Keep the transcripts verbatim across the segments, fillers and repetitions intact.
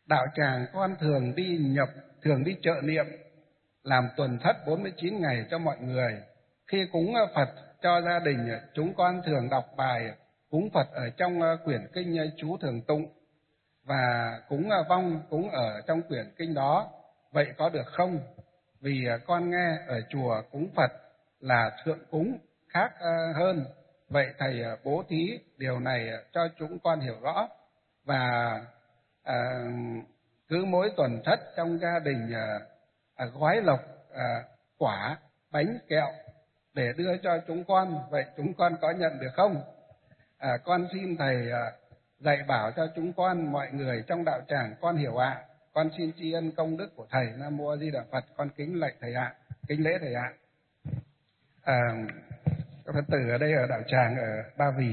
đạo tràng con thường đi nhập, thường đi trợ niệm, làm tuần thất bốn mươi chín ngày cho mọi người. Khi cúng Phật cho gia đình, chúng con thường đọc bài cúng Phật ở trong quyển kinh chú thường tụng và cúng vong cúng ở trong quyển kinh đó. Vậy có được không? Vì con nghe ở chùa cúng Phật là thượng cúng khác hơn. Vậy thầy bố thí điều này cho chúng con hiểu rõ. Và à, cứ mỗi tuần thất trong gia đình à, à, gói lộc à, quả bánh kẹo để đưa cho chúng con. Vậy chúng con có nhận được không? À, con xin thầy à, dạy bảo cho chúng con mọi người trong đạo tràng con hiểu ạ. À. Con xin tri ân công đức của thầy. Nam mô A Di Đà Phật. Con kính lạy thầy ạ. À. Kính lễ thầy ạ. À. À, các Phật tử ở đây ở đạo tràng ở Ba Vì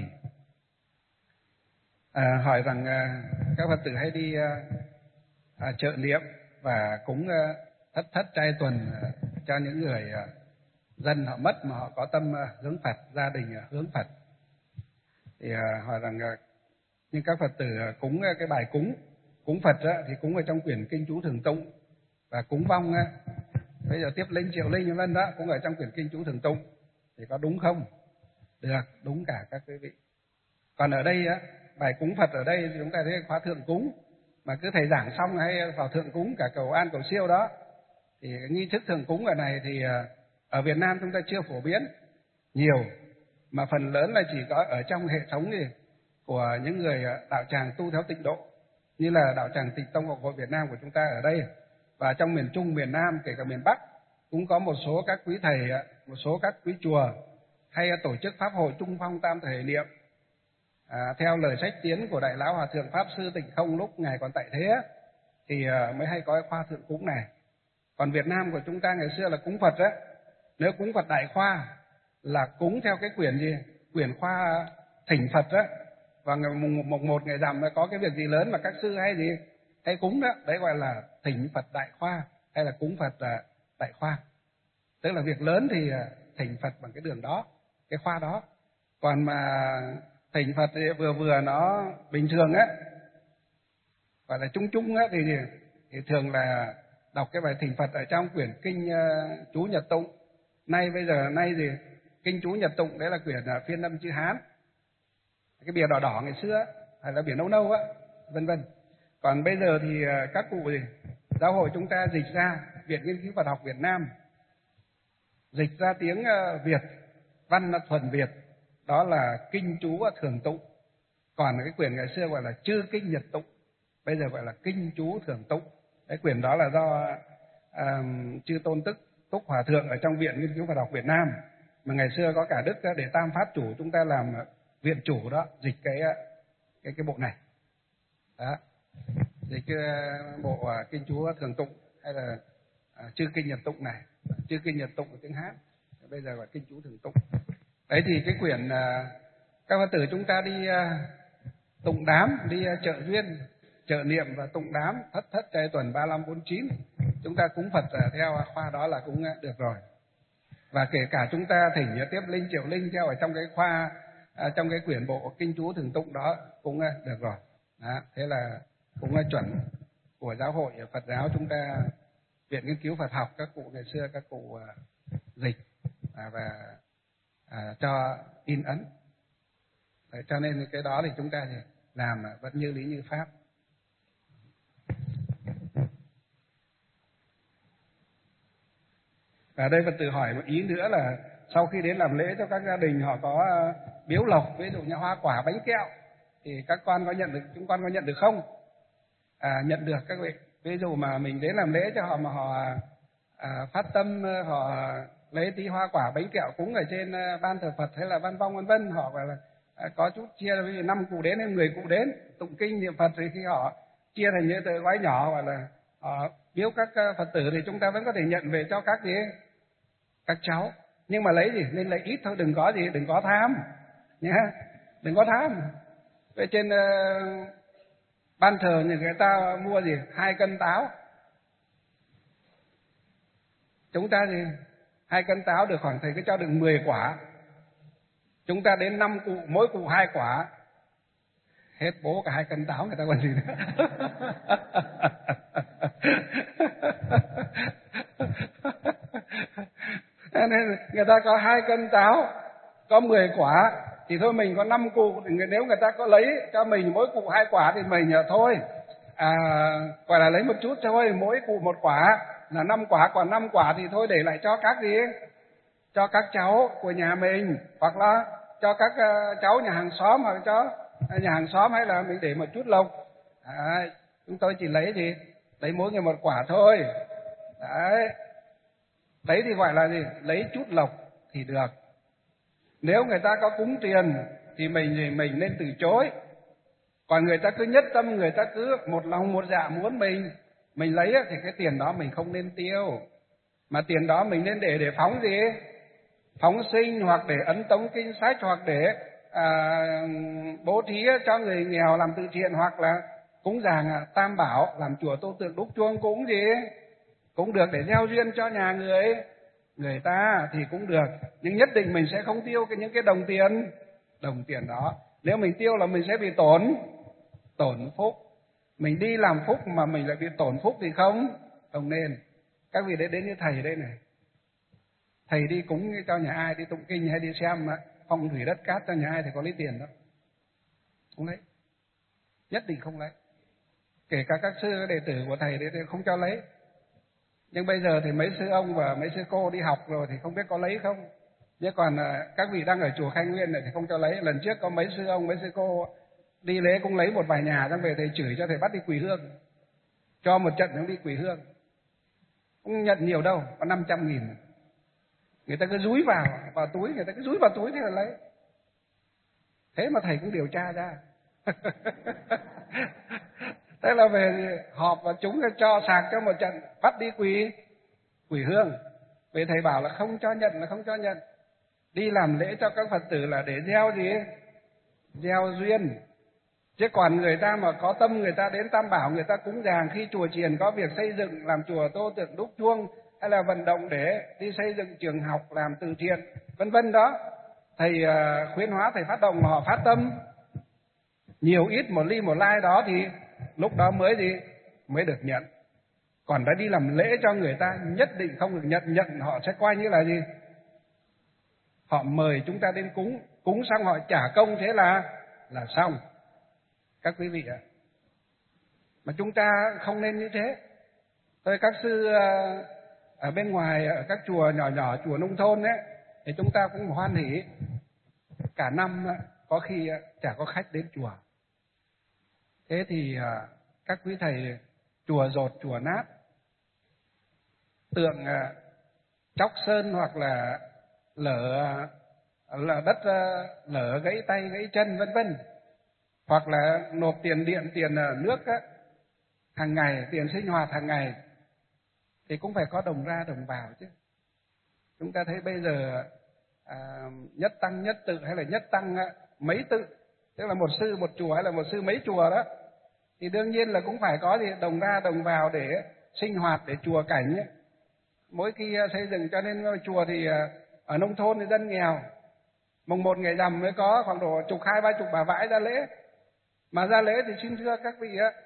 à, hỏi rằng à, các Phật tử hay đi à, à, trợ niệm và cúng à, thất thất trai tuần à, cho những người à, dân họ mất mà họ có tâm à, hướng Phật, gia đình à, hướng Phật. Thì à, hỏi rằng à, nhưng các Phật tử à, cúng à, cái bài cúng cúng Phật á, thì cúng ở trong quyển kinh chú thường tụng, và cúng vong á, bây giờ tiếp linh triệu linh vân đó cũng ở trong quyển kinh chú thường tụng, thì có đúng không? Được, đúng cả các quý vị. Còn ở đây á, bài cúng Phật ở đây thì chúng ta thấy khóa thượng cúng, mà cứ thầy giảng xong hay vào thượng cúng cả cầu an cầu siêu đó, thì cái nghi thức thượng cúng ở này thì ở Việt Nam chúng ta chưa phổ biến nhiều, mà phần lớn là chỉ có ở trong hệ thống gì của những người đạo tràng tu theo tịnh độ, như là đạo tràng Tịnh Tông Học Hội Việt Nam của chúng ta ở đây, và trong miền Trung, miền Nam, kể cả miền Bắc cũng có một số các quý thầy, một số các quý chùa hay tổ chức pháp hội trung phong tam thời niệm à, theo lời sách tiến của Đại lão Hòa thượng Pháp sư Tịnh Không lúc ngài còn tại thế, thì mới hay có khoa thượng cúng này. Còn Việt Nam của chúng ta ngày xưa là cúng Phật á, nếu cúng Phật đại khoa là cúng theo cái quyển gì, quyển khoa thỉnh Phật á, và ngày mùng một, một ngày rằm có cái việc gì lớn mà các sư hay gì hay cúng đó, đấy gọi là thỉnh Phật đại khoa hay là cúng Phật đại khoa. Tức là việc lớn thì thỉnh Phật bằng cái đường đó, cái khoa đó. Còn mà thỉnh Phật thì vừa vừa nó bình thường á, gọi là chung chung á, thì, thì thường là đọc cái bài thỉnh Phật ở trong quyển kinh uh, chú Nhật Tụng. Nay bây giờ nay gì kinh chú Nhật Tụng đấy là quyển uh, phiên âm chữ Hán, cái bìa đỏ đỏ ngày xưa hay là bìa nâu nâu á, vân vân. Còn bây giờ thì uh, các cụ gì giáo hội chúng ta dịch ra, Viện Nghiên cứu Phật học Việt Nam dịch ra tiếng uh, Việt, văn là thuần Việt, đó là kinh chú thường tụng. Còn cái quyển ngày xưa gọi là chư kinh Nhật Tụng, bây giờ gọi là kinh chú thường tụng. Cái quyển đó là do uh, chư Tôn Tức Túc Hòa thượng ở trong Viện Nghiên cứu Phật học Việt Nam, mà ngày xưa có cả Đức Đệ Tam Pháp chủ chúng ta làm viện chủ đó, dịch cái cái cái bộ này đó, dịch cái bộ uh, kinh chú thường tụng hay là uh, chư kinh Nhật Tụng này, chư kinh Nhật Tụng của tiếng Hán, bây giờ gọi kinh chú thường tụng. Đấy thì cái quyển uh, các Phật tử chúng ta đi uh, tụng đám, đi uh, trợ duyên, trợ niệm và tụng đám thất thất trai tuần ba lăm bốn chín, chúng ta cúng Phật uh, theo khoa đó là cũng uh, được rồi. Và kể cả chúng ta thỉnh uh, tiếp linh triệu linh theo ở trong cái khoa uh, trong cái quyển bộ kinh chú thường tụng đó cũng uh, được rồi. Đó, thế là cũng uh, chuẩn của giáo hội Phật giáo chúng ta, Viện Nghiên cứu Phật học các cụ ngày xưa các cụ uh, dịch uh, và À, cho in ấn. Đấy, cho nên cái đó thì chúng ta thì làm vẫn như lý như pháp. Và đây Phật tử hỏi một ý nữa là sau khi đến làm lễ cho các gia đình họ có uh, biếu lộc, ví dụ như hoa quả bánh kẹo, thì các con có nhận được, chúng con có nhận được không? À, nhận được các vị. Ví dụ mà mình đến làm lễ cho họ mà họ à, phát tâm họ lấy tí hoa quả bánh kẹo cúng ở trên ban thờ Phật hay là ban vong vân vân, họ gọi là à, có chút chia, ví dụ năm cụ đến hay mười cụ đến tụng kinh niệm Phật, thì khi họ chia thành những tờ gói nhỏ gọi là họ biếu các Phật tử thì chúng ta vẫn có thể nhận về cho các gì các cháu, nhưng mà lấy gì nên lấy ít thôi, đừng có gì đừng có tham nhé, đừng có tham. Về trên uh, ban thờ thì người ta mua gì hai cân táo, chúng ta thì hai cân táo được khoảng thầy cứ cho được mười quả, chúng ta đến năm cụ, mỗi cụ hai quả, hết bố cả hai cân táo người ta còn gì nữa. người ta có hai cân táo, có mười quả, thì thôi mình có năm cụ, thì nếu người ta có lấy cho mình mỗi cụ hai quả thì mình thôi, à, gọi là lấy một chút thôi, mỗi cụ một quả là năm quả, còn năm quả thì thôi để lại cho các gì, cho các cháu của nhà mình, hoặc là cho các uh, cháu nhà hàng xóm, hoặc cho nhà hàng xóm, hay là mình để một chút lộc. À, chúng tôi chỉ lấy gì, lấy mỗi người một quả thôi. Đấy, đấy thì gọi là gì, lấy chút lộc thì được. Nếu người ta có cúng tiền thì mình thì mình nên từ chối. Còn người ta cứ nhất tâm, người ta cứ một lòng một dạ muốn mình mình lấy thì cái tiền đó mình không nên tiêu, mà tiền đó mình nên để để phóng gì, phóng sinh, hoặc để ấn tống kinh sách, hoặc để à, bố thí cho người nghèo làm từ thiện, hoặc là cúng dường tam bảo, làm chùa Tô Tượng đúc chuông cũng gì cũng được, để gieo duyên cho nhà người người ta thì cũng được. Nhưng nhất định mình sẽ không tiêu cái những cái đồng tiền đồng tiền đó. Nếu mình tiêu là mình sẽ bị tổn tổn phúc. Mình đi làm phúc mà mình lại bị tổn phúc thì không không nên. Các vị đến đến như thầy đây này, thầy đi cúng cho nhà ai, đi tụng kinh hay đi xem phong thủy đất cát cho nhà ai thì có lấy tiền đó, không lấy, nhất định không lấy. Kể cả các sư đệ tử của thầy thì không cho lấy. Nhưng bây giờ thì mấy sư ông và mấy sư cô đi học rồi thì không biết có lấy không. Nhưng còn các vị đang ở chùa Khai Nguyên này thì không cho lấy. Lần trước có mấy sư ông, mấy sư cô đi lễ cũng lấy một vài nhà, xong về thầy chửi cho thầy bắt đi quỳ hương, cho một trận nó đi quỳ hương, không nhận nhiều đâu, có năm trăm nghìn. Người ta cứ dúi vào vào túi, người ta cứ dúi vào túi thế là lấy. Thế mà thầy cũng điều tra ra. Thế là về họp và chúng cho sạc cho một trận, bắt đi quỳ quỳ hương. Về thầy bảo là không cho nhận, là không cho nhận. Đi làm lễ cho các Phật tử là để gieo gì, gieo duyên. Chứ còn người ta mà có tâm, người ta đến Tam Bảo, người ta cúng dường, khi chùa chiền có việc xây dựng, làm chùa Tô Tượng đúc chuông, hay là vận động để đi xây dựng trường học, làm từ thiện, vân vân đó, thầy khuyến hóa, thầy phát động mà họ phát tâm nhiều ít một ly một lai đó thì lúc đó mới gì mới được nhận. Còn đã đi làm lễ cho người ta nhất định không được nhận. Nhận họ sẽ coi như là gì, họ mời chúng ta đến cúng, cúng xong họ trả công, thế là là xong. Các quý vị ạ, mà chúng ta không nên như thế. Tôi các sư ở bên ngoài, ở các chùa nhỏ nhỏ, chùa nông thôn ấy, thì chúng ta cũng hoan hỉ. Cả năm có khi chả có khách đến chùa. Thế thì các quý thầy chùa dột, chùa nát, tượng chóc sơn hoặc là lở là đất lở gãy tay gãy chân vân vân, hoặc là nộp tiền điện, tiền nước á, hàng ngày, tiền sinh hoạt hàng ngày, thì cũng phải có đồng ra đồng vào chứ. Chúng ta thấy bây giờ à, nhất tăng nhất tự hay là nhất tăng mấy tự, tức là một sư một chùa hay là một sư mấy chùa đó, thì đương nhiên là cũng phải có gì đồng ra đồng vào để sinh hoạt, để chùa cảnh ấy. Mỗi khi xây dựng, cho nên chùa thì ở nông thôn thì dân nghèo, mùng một ngày rằm mới có khoảng độ chục hai ba chục bà vãi ra lễ. Mà ra lễ thì xin thưa các vị á,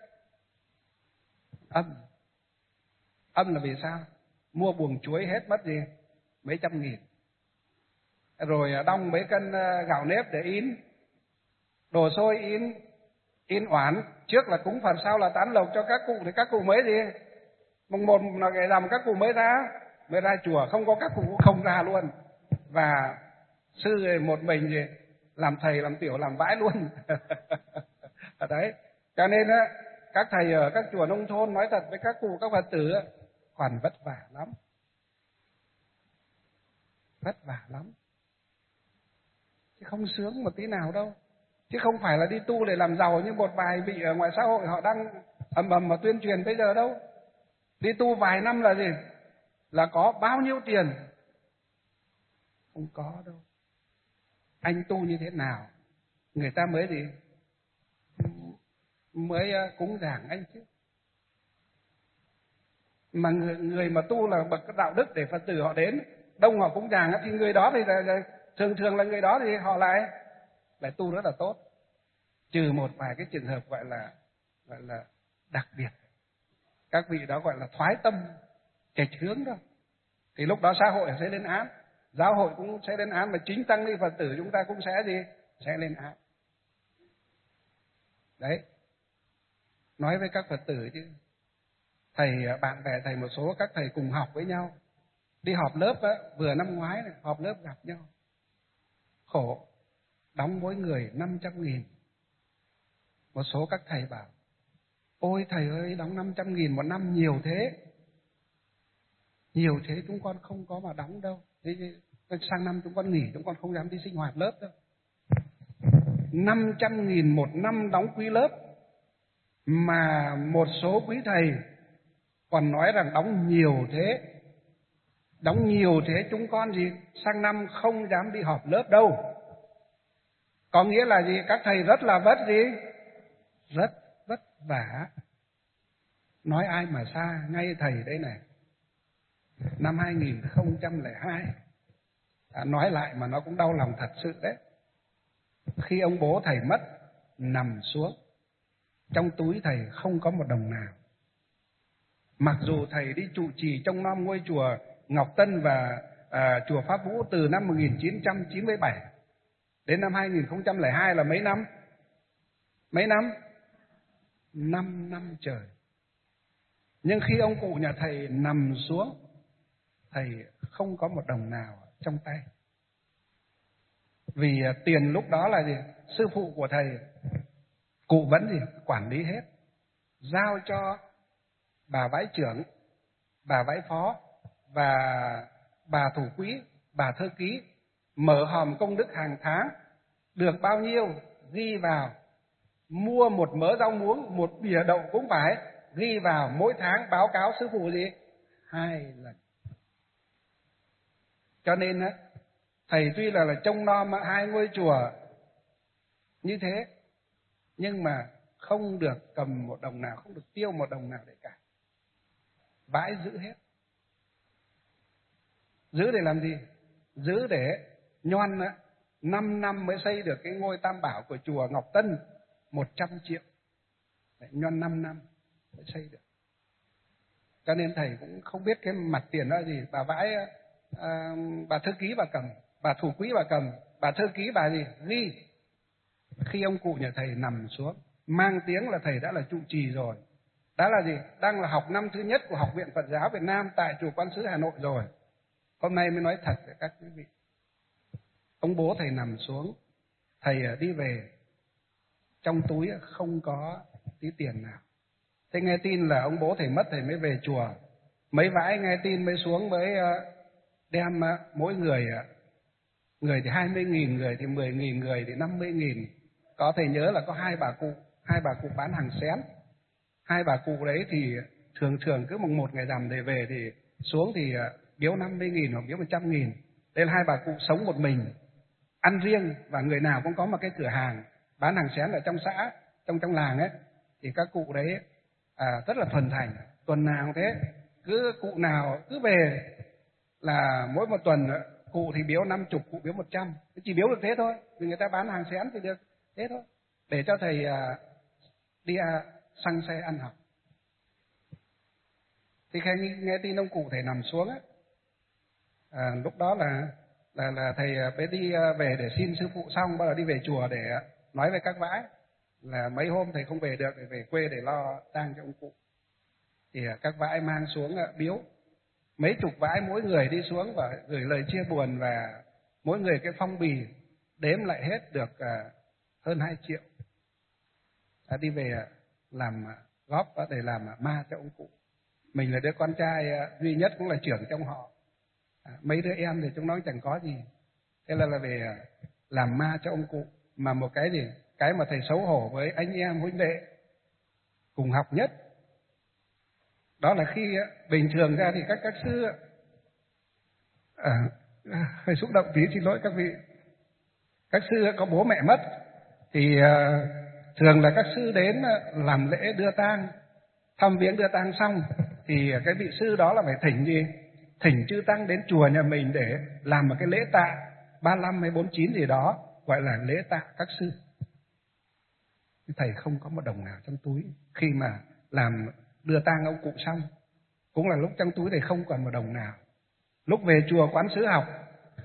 âm âm là vì sao? Mua buồng chuối hết mất gì mấy trăm nghìn, rồi đong mấy cân gạo nếp để in, đồ xôi in in oản. Trước là cúng Phật, sau là tán lộc cho các cụ, thì các cụ mới gì mùng một là ngày rằm các cụ mới ra mới ra chùa, không có các cụ cũng không ra luôn. Và sư một mình gì làm thầy làm tiểu làm vãi luôn. Ở đấy, cho nên á, các thầy ở các chùa nông thôn nói thật với các cụ các Phật tử còn vất vả lắm, vất vả lắm, chứ không sướng một tí nào đâu. Chứ không phải là đi tu để làm giàu như một vài vị ở ngoài xã hội họ đang ầm ầm mà tuyên truyền bây giờ đâu. Đi tu vài năm là gì, là có bao nhiêu tiền? Không có đâu. Anh tu như thế nào người ta mới gì mới cúng dường anh chứ. Mà người, người mà tu là bậc đạo đức để Phật tử họ đến đông họ cúng dường, thì người đó thì là, là, thường thường là người đó thì họ lại lại tu rất là tốt. Trừ một vài cái trường hợp gọi là gọi là đặc biệt, các vị đó gọi là thoái tâm chệch hướng đó, thì lúc đó xã hội sẽ lên án. giáo hội cũng sẽ lên án, và chính tăng ni Phật tử chúng ta cũng sẽ gì? Sẽ lên án. Đấy. Nói với các Phật tử chứ. Thầy, bạn bè thầy, một số các thầy cùng học với nhau, đi họp lớp á, vừa năm ngoái này, họp lớp gặp nhau. Khổ, đóng mỗi người năm trăm nghìn. Một số các thầy bảo, ôi thầy ơi, đóng năm trăm nghìn một năm nhiều thế. Nhiều thế chúng con không có mà đóng đâu. Thế sang năm chúng con nghỉ, chúng con không dám đi sinh hoạt lớp đâu. năm trăm nghìn một năm đóng quý lớp. Mà một số quý thầy còn nói rằng đóng nhiều thế. Đóng nhiều thế chúng con gì? Sang năm không dám đi họp lớp đâu. Có nghĩa là gì? Các thầy rất là vất gì? Rất vất vả. Nói ai mà xa, ngay thầy đây này. Năm hai nghìn không trăm lẻ hai, à, nói lại mà nó cũng đau lòng thật sự đấy. Khi ông bố thầy mất, nằm xuống, trong túi thầy không có một đồng nào. Mặc dù thầy đi trụ trì trông nom ngôi chùa Ngọc Tân và à, chùa Pháp Vũ từ năm một nghìn chín trăm chín mươi bảy đến năm hai nghìn không trăm lẻ hai là mấy năm? Mấy năm? Năm năm trời. Nhưng khi ông cụ nhà thầy nằm xuống, thầy không có một đồng nào trong tay. Vì tiền lúc đó là gì? Sư phụ của thầy, cụ vẫn gì? Quản lý hết. Giao cho bà vãi trưởng, bà vãi phó và bà thủ quỹ, bà thơ ký mở hòm công đức hàng tháng, được bao nhiêu ghi vào. Mua một mớ rau muống, một bìa đậu cũng phải ghi vào, mỗi tháng báo cáo sư phụ gì? Hai lần. Cho nên á, thầy tuy là là trông nom hai ngôi chùa như thế, nhưng mà không được cầm một đồng nào, không được tiêu một đồng nào để cả. Vãi giữ hết. Giữ để làm gì? Giữ để nhoăn á, năm năm mới xây được cái ngôi tam bảo của chùa Ngọc Tân, một trăm triệu. Đấy, nhoăn năm năm mới xây được. Cho nên thầy cũng không biết cái mặt tiền đó gì. Bà vãi, à, bà thư ký bà cầm, bà thủ quỹ bà cầm, bà thư ký bà gì? Ghi. Khi ông cụ nhà thầy nằm xuống, mang tiếng là thầy đã là trụ trì rồi. Đã là gì? Đang là học năm thứ nhất của Học viện Phật giáo Việt Nam tại chùa Quán Sứ Hà Nội rồi. Hôm nay mới nói thật với các quý vị. Ông bố thầy nằm xuống, thầy đi về, trong túi không có tí tiền nào. Thế nghe tin là ông bố thầy mất, thầy mới về chùa. Mấy vãi nghe tin mới xuống, mới đem mỗi người, người thì hai mươi nghìn, người thì mười nghìn, người thì năm mươi nghìn. Có thầy nhớ là có hai bà cụ, hai bà cụ bán hàng xén. Hai bà cụ đấy thì thường thường cứ mùng một ngày rằm để về thì xuống thì biếu năm mươi nghìn hoặc biếu một trăm nghìn. Đây là hai bà cụ sống một mình, ăn riêng, và người nào cũng có một cái cửa hàng bán hàng xén ở trong xã, trong trong làng ấy. Thì các cụ đấy à, rất là thuần thành, tuần nào thế, cứ cụ nào cứ về là mỗi một tuần cụ thì biếu năm chục, cụ biếu một trăm, chỉ biếu được thế thôi, vì người ta bán hàng xén thì được thế thôi, để cho thầy à, đi à, xăng xe ăn học. Thì khi nghe tin ông cụ thầy nằm xuống á, à, lúc đó là là là thầy mới đi về để xin sư phụ xong, bắt đầu đi về chùa để nói với các vãi là mấy hôm thầy không về được, để về quê để lo tang cho ông cụ. Thì các vãi mang xuống biếu, mấy chục vãi mỗi người đi xuống và gửi lời chia buồn, và mỗi người cái phong bì đếm lại hết được hơn hai triệu. À, đi về làm góp để làm ma cho ông cụ. Mình là đứa con trai duy nhất, cũng là trưởng trong họ. À, mấy đứa em thì chúng nó chẳng có gì. Thế là là về làm ma cho ông cụ. Mà một cái gì? Cái mà thầy xấu hổ với anh em huynh đệ cùng học nhất, đó là khi bình thường ra thì các các sư à, hơi xúc động tí, xin lỗi các vị. Các sư có bố mẹ mất thì à, thường là các sư đến làm lễ đưa tang, thăm viếng đưa tang xong thì cái vị sư đó là phải thỉnh gì? Thỉnh chư tăng đến chùa nhà mình để làm một cái lễ tạ ba mươi lăm hay bốn mươi chín gì đó, gọi là lễ tạ các sư. Thầy không có một đồng nào trong túi. Khi mà làm đưa tang ông cụ xong, cũng là lúc trong túi thầy không còn một đồng nào. Lúc về chùa Quán Sứ học,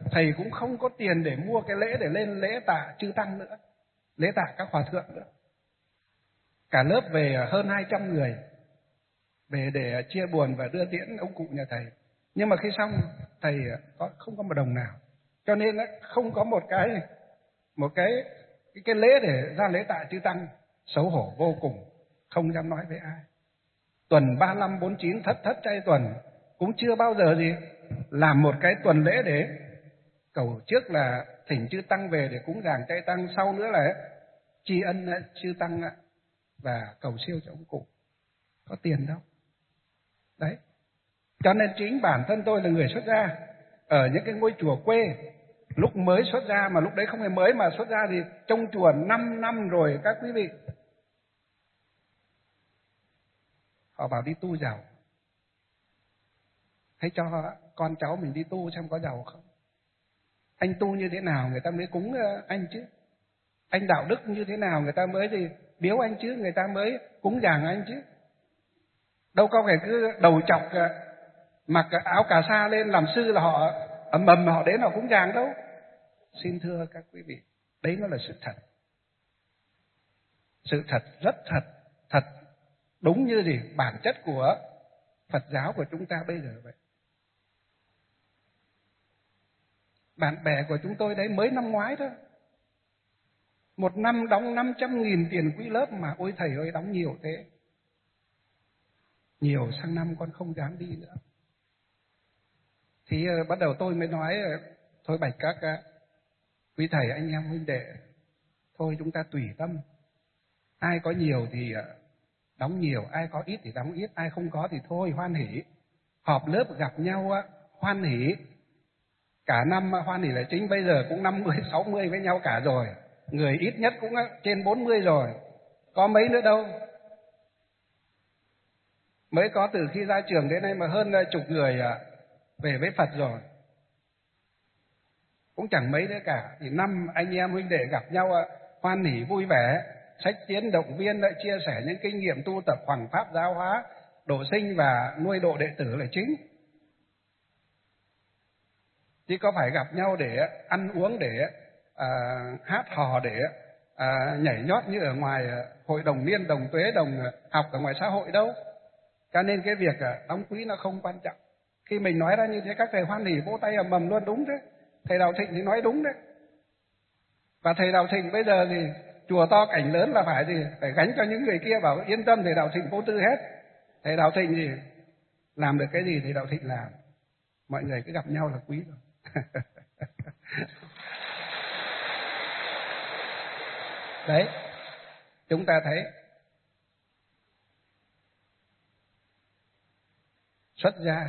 thầy cũng không có tiền để mua cái lễ để lên lễ tạ chư tăng nữa, lễ tạ các hòa thượng nữa. Cả lớp về hơn hai trăm người về để chia buồn và đưa tiễn ông cụ nhà thầy. Nhưng mà khi xong thầy có không có một đồng nào, cho nên không có một cái một cái cái, cái lễ để ra lễ tạ chư tăng, xấu hổ vô cùng, không dám nói với ai. Tuần ba năm bốn chín thất thất chay tuần cũng chưa bao giờ gì làm một cái tuần lễ để cầu, trước là thỉnh chư tăng về để cúng dường chay tăng, sau nữa là tri ân chư tăng và cầu siêu cho ông cụ. Có tiền đâu. Đấy. Cho nên chính bản thân tôi là người xuất gia ở những cái ngôi chùa quê, lúc mới xuất gia, mà lúc đấy không phải mới mà xuất gia thì trong chùa năm năm rồi các quý vị. Họ bảo đi tu giàu. Hãy cho con cháu mình đi tu xem có giàu không. Anh tu như thế nào người ta mới cúng anh chứ. Anh đạo đức như thế nào người ta mới thì biếu anh chứ, người ta mới cúng dường anh chứ. Đâu có phải cứ đầu chọc mặc áo cà sa lên làm sư là họ ầm ầm họ đến họ cúng dường đâu. Xin thưa các quý vị, đấy nó là sự thật. Sự thật rất thật, thật đúng như gì bản chất của Phật giáo của chúng ta bây giờ vậy. Bạn bè của chúng tôi đấy mới năm ngoái thôi, một năm đóng năm trăm nghìn tiền quỹ lớp mà ôi thầy ơi đóng nhiều thế. Nhiều sang năm con không dám đi nữa. Thì uh, bắt đầu tôi mới nói uh, thôi bạch các uh, quý thầy anh em huynh đệ, thôi chúng ta tùy tâm. Ai có nhiều thì uh, đóng nhiều, ai có ít thì đóng ít, ai không có thì thôi hoan hỉ. Họp lớp gặp nhau uh, hoan hỉ. Cả năm uh, hoan hỉ là chính, bây giờ cũng năm mươi, sáu mươi với nhau cả rồi. Người ít nhất cũng uh, trên bốn mươi rồi. Có mấy nữa đâu. Mới có từ khi ra trường đến nay mà hơn chục người về với Phật rồi. Cũng chẳng mấy nữa cả. Thì năm anh em huynh đệ gặp nhau hoan hỉ vui vẻ, sách tiến động viên, lại chia sẻ những kinh nghiệm tu tập hoằng pháp giáo hóa, độ sinh và nuôi độ đệ tử là chính. Chứ có phải gặp nhau để ăn uống, để à, hát hò, để à, nhảy nhót như ở ngoài hội đồng niên, đồng tuế, đồng học ở ngoài xã hội đâu. Cho nên cái việc đóng quỹ nó không quan trọng. Khi mình nói ra như thế các thầy hoan hỉ vỗ tay ầm ầm luôn, đúng đấy. Thầy Đạo Thịnh thì nói đúng đấy. Và thầy Đạo Thịnh bây giờ thì chùa to cảnh lớn là phải gì phải gánh cho những người kia, bảo yên tâm thầy Đạo Thịnh vô tư hết. Thầy Đạo Thịnh thì làm được cái gì thầy Đạo Thịnh làm. Mọi người cứ gặp nhau là quý rồi. Đấy, chúng ta thấy xuất gia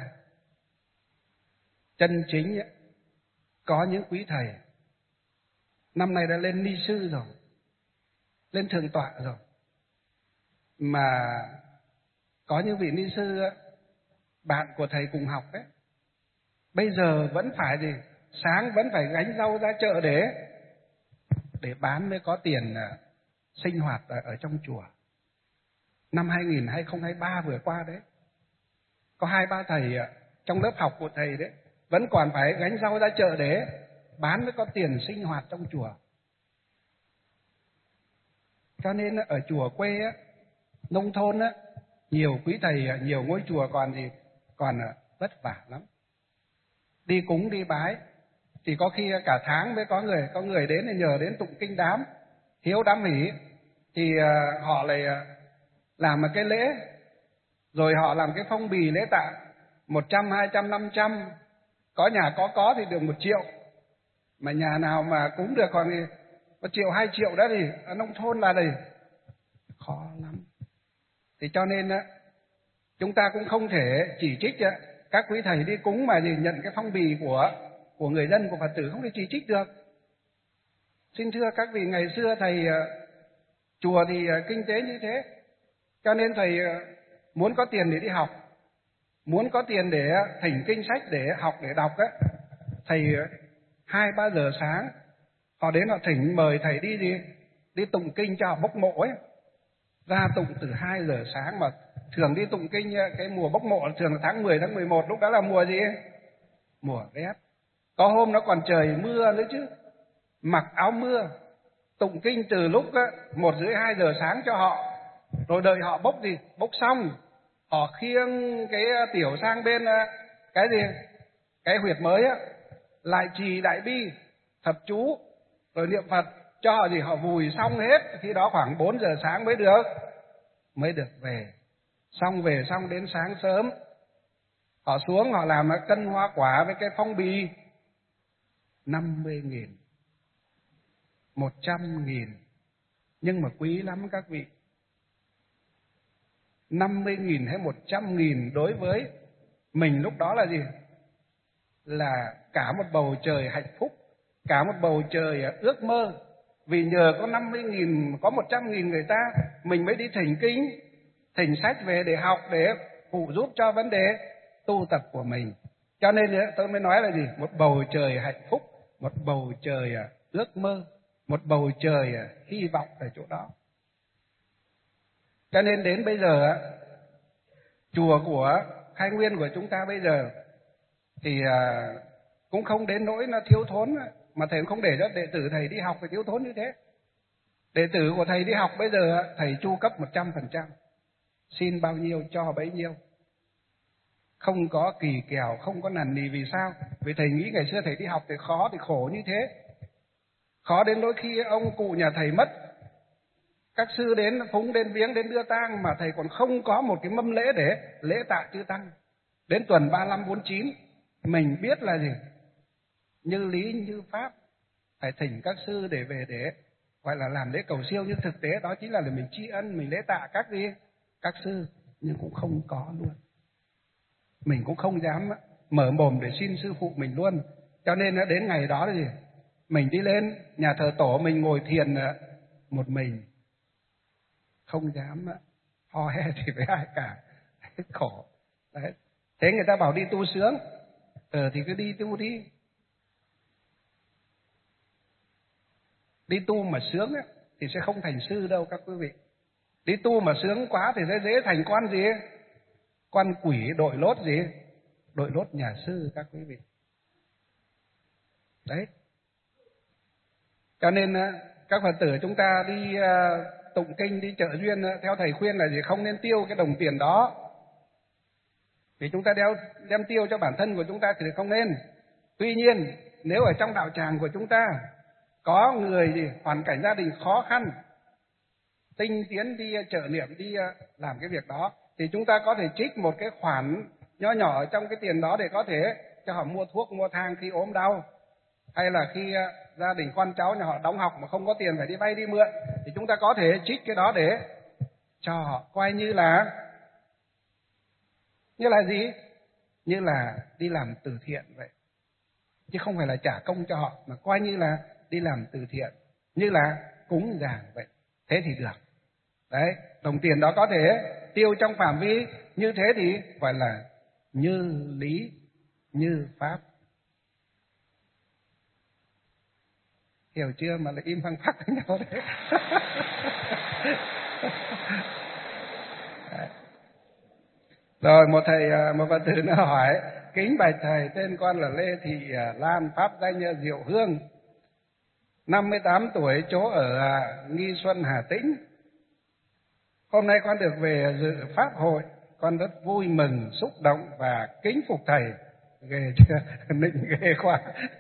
chân chính ấy, có những quý thầy năm nay đã lên ni sư rồi, lên thượng tọa rồi, mà có những vị ni sư ấy, bạn của thầy cùng học đấy, bây giờ vẫn phải gì sáng vẫn phải gánh rau ra chợ để để bán mới có tiền uh, sinh hoạt ở, ở trong chùa. Năm hai nghìn không trăm hai mươi ba vừa qua đấy, có hai ba thầy uh, trong lớp học của thầy đấy vẫn còn phải gánh rau ra chợ để bán mới có tiền sinh hoạt trong chùa. Cho nên ở chùa quê á, nông thôn á, nhiều quý thầy, nhiều ngôi chùa còn gì còn uh, vất vả lắm. Đi cúng đi bái thì có khi cả tháng mới có người có người đến thì nhờ đến tụng kinh đám, hiếu đám hỷ, thì uh, họ lại uh, làm một cái lễ, rồi họ làm cái phong bì lễ tạ một trăm, hai trăm, năm trăm, có nhà có có thì được một triệu, mà nhà nào mà cúng được còn thì một triệu hai triệu đó thì ở nông thôn là gì khó lắm. Thì cho nên uh, chúng ta cũng không thể chỉ trích uh, các quý thầy đi cúng mà gì nhận cái phong bì của của người dân, của Phật tử, không thể chỉ trích được. Xin thưa các vị, ngày xưa thầy chùa thì kinh tế như thế, cho nên thầy muốn có tiền để đi học, muốn có tiền để thỉnh kinh sách để học để đọc á, thầy hai ba giờ sáng họ đến họ thỉnh mời thầy đi đi đi tụng kinh cho họ bốc mộ ấy, ra tụng từ hai giờ sáng, mà thường đi tụng kinh cái mùa bốc mộ thường là tháng mười, tháng mười một, lúc đó là mùa gì? Mùa rét. Có hôm nó còn trời mưa nữa chứ, mặc áo mưa, tụng kinh từ lúc một rưỡi hai giờ sáng cho họ, rồi đợi họ bốc gì, bốc xong, họ khiêng cái tiểu sang bên cái gì, cái huyệt mới á, lại trì đại bi, thập chú, rồi niệm Phật, cho họ gì, họ vùi xong hết, khi đó khoảng bốn giờ sáng mới được, mới được về. Xong về xong đến sáng sớm, họ xuống họ làm cân hoa quả với cái phong bì, năm mươi nghìn, một trăm nghìn, nhưng mà quý lắm các vị. Năm mươi nghìn hay một trăm nghìn đối với mình lúc đó là gì? Là cả một bầu trời hạnh phúc, cả một bầu trời ước mơ. Vì nhờ có năm mươi nghìn, có một trăm nghìn người ta, mình mới đi thỉnh kinh, thỉnh sách về để học, để phụ giúp cho vấn đề tu tập của mình. Cho nên tôi mới nói là gì? Một bầu trời hạnh phúc, một bầu trời ước mơ, một bầu trời hy vọng ở chỗ đó. Cho nên đến bây giờ, chùa của Khai Nguyên của chúng ta bây giờ thì cũng không đến nỗi nó thiếu thốn, mà thầy cũng không để cho đệ tử thầy đi học phải thiếu thốn như thế. Đệ tử của thầy đi học bây giờ thầy chu cấp một trăm phần trăm, xin bao nhiêu cho bấy nhiêu, không có kỳ kèo, không có nằn nì. Vì sao? Vì thầy nghĩ ngày xưa thầy đi học thì khó, thì khổ như thế, khó đến nỗi khi ông cụ nhà thầy mất, các sư đến phúng, đến viếng, đến đưa tang mà thầy còn không có một cái mâm lễ để lễ tạ chư tăng. Đến tuần ba mươi lăm bốn mươi chín mình biết là gì? Như lý như pháp, phải thỉnh các sư để về để gọi là làm lễ cầu siêu, nhưng thực tế đó chính là để mình tri ân, mình lễ tạ các gì? Các sư, nhưng cũng không có luôn. Mình cũng không dám mở mồm để xin sư phụ mình luôn. Cho nên đến ngày đó thì mình đi lên nhà thờ tổ, mình ngồi thiền một mình, không dám ho he gì với ai cả. Khổ. Đấy. Thế người ta bảo đi tu sướng, ờ thì cứ đi tu đi. Đi tu mà sướng ấy, thì sẽ không thành sư đâu các quý vị. Đi tu mà sướng quá thì sẽ dễ thành quan gì? Quan quỷ, đội lốt gì? Đội lốt nhà sư các quý vị. Đấy. Cho nên các Phật tử chúng ta đi tụng kinh, đi trợ duyên, theo thầy khuyên là gì? Không nên tiêu cái đồng tiền đó. Vì chúng ta đeo, đem tiêu cho bản thân của chúng ta thì không nên. Tuy nhiên, nếu ở trong đạo tràng của chúng ta có người gì hoàn cảnh gia đình khó khăn, tinh tiến đi trợ niệm, đi làm cái việc đó, thì chúng ta có thể trích một cái khoản nho nhỏ trong cái tiền đó để có thể cho họ mua thuốc, mua thang khi ốm đau, hay là khi gia đình con cháu nhà họ đóng học mà không có tiền phải đi vay đi mượn, thì chúng ta có thể trích cái đó để cho họ, coi như là như là gì? Như là đi làm từ thiện vậy. Chứ không phải là trả công cho họ, mà coi như là đi làm từ thiện, như là cúng dường vậy. Thế thì được. Đấy, đồng tiền đó có thể tiêu trong phạm vi như thế thì gọi là như lý, như pháp. Hiểu chưa? Mà lại im phăng phắc với nhau đấy. Đấy. Rồi một thầy, một Phật tử nữa hỏi: kính bạch thầy, tên con là Lê Thị Lan, pháp danh Diệu Hương, năm mươi tám tuổi, chỗ ở Nghi Xuân, Hà Tĩnh. Hôm nay con được về dự pháp hội, con rất vui mừng, xúc động và kính phục thầy. Ghê chưa? Nịnh ghê quá.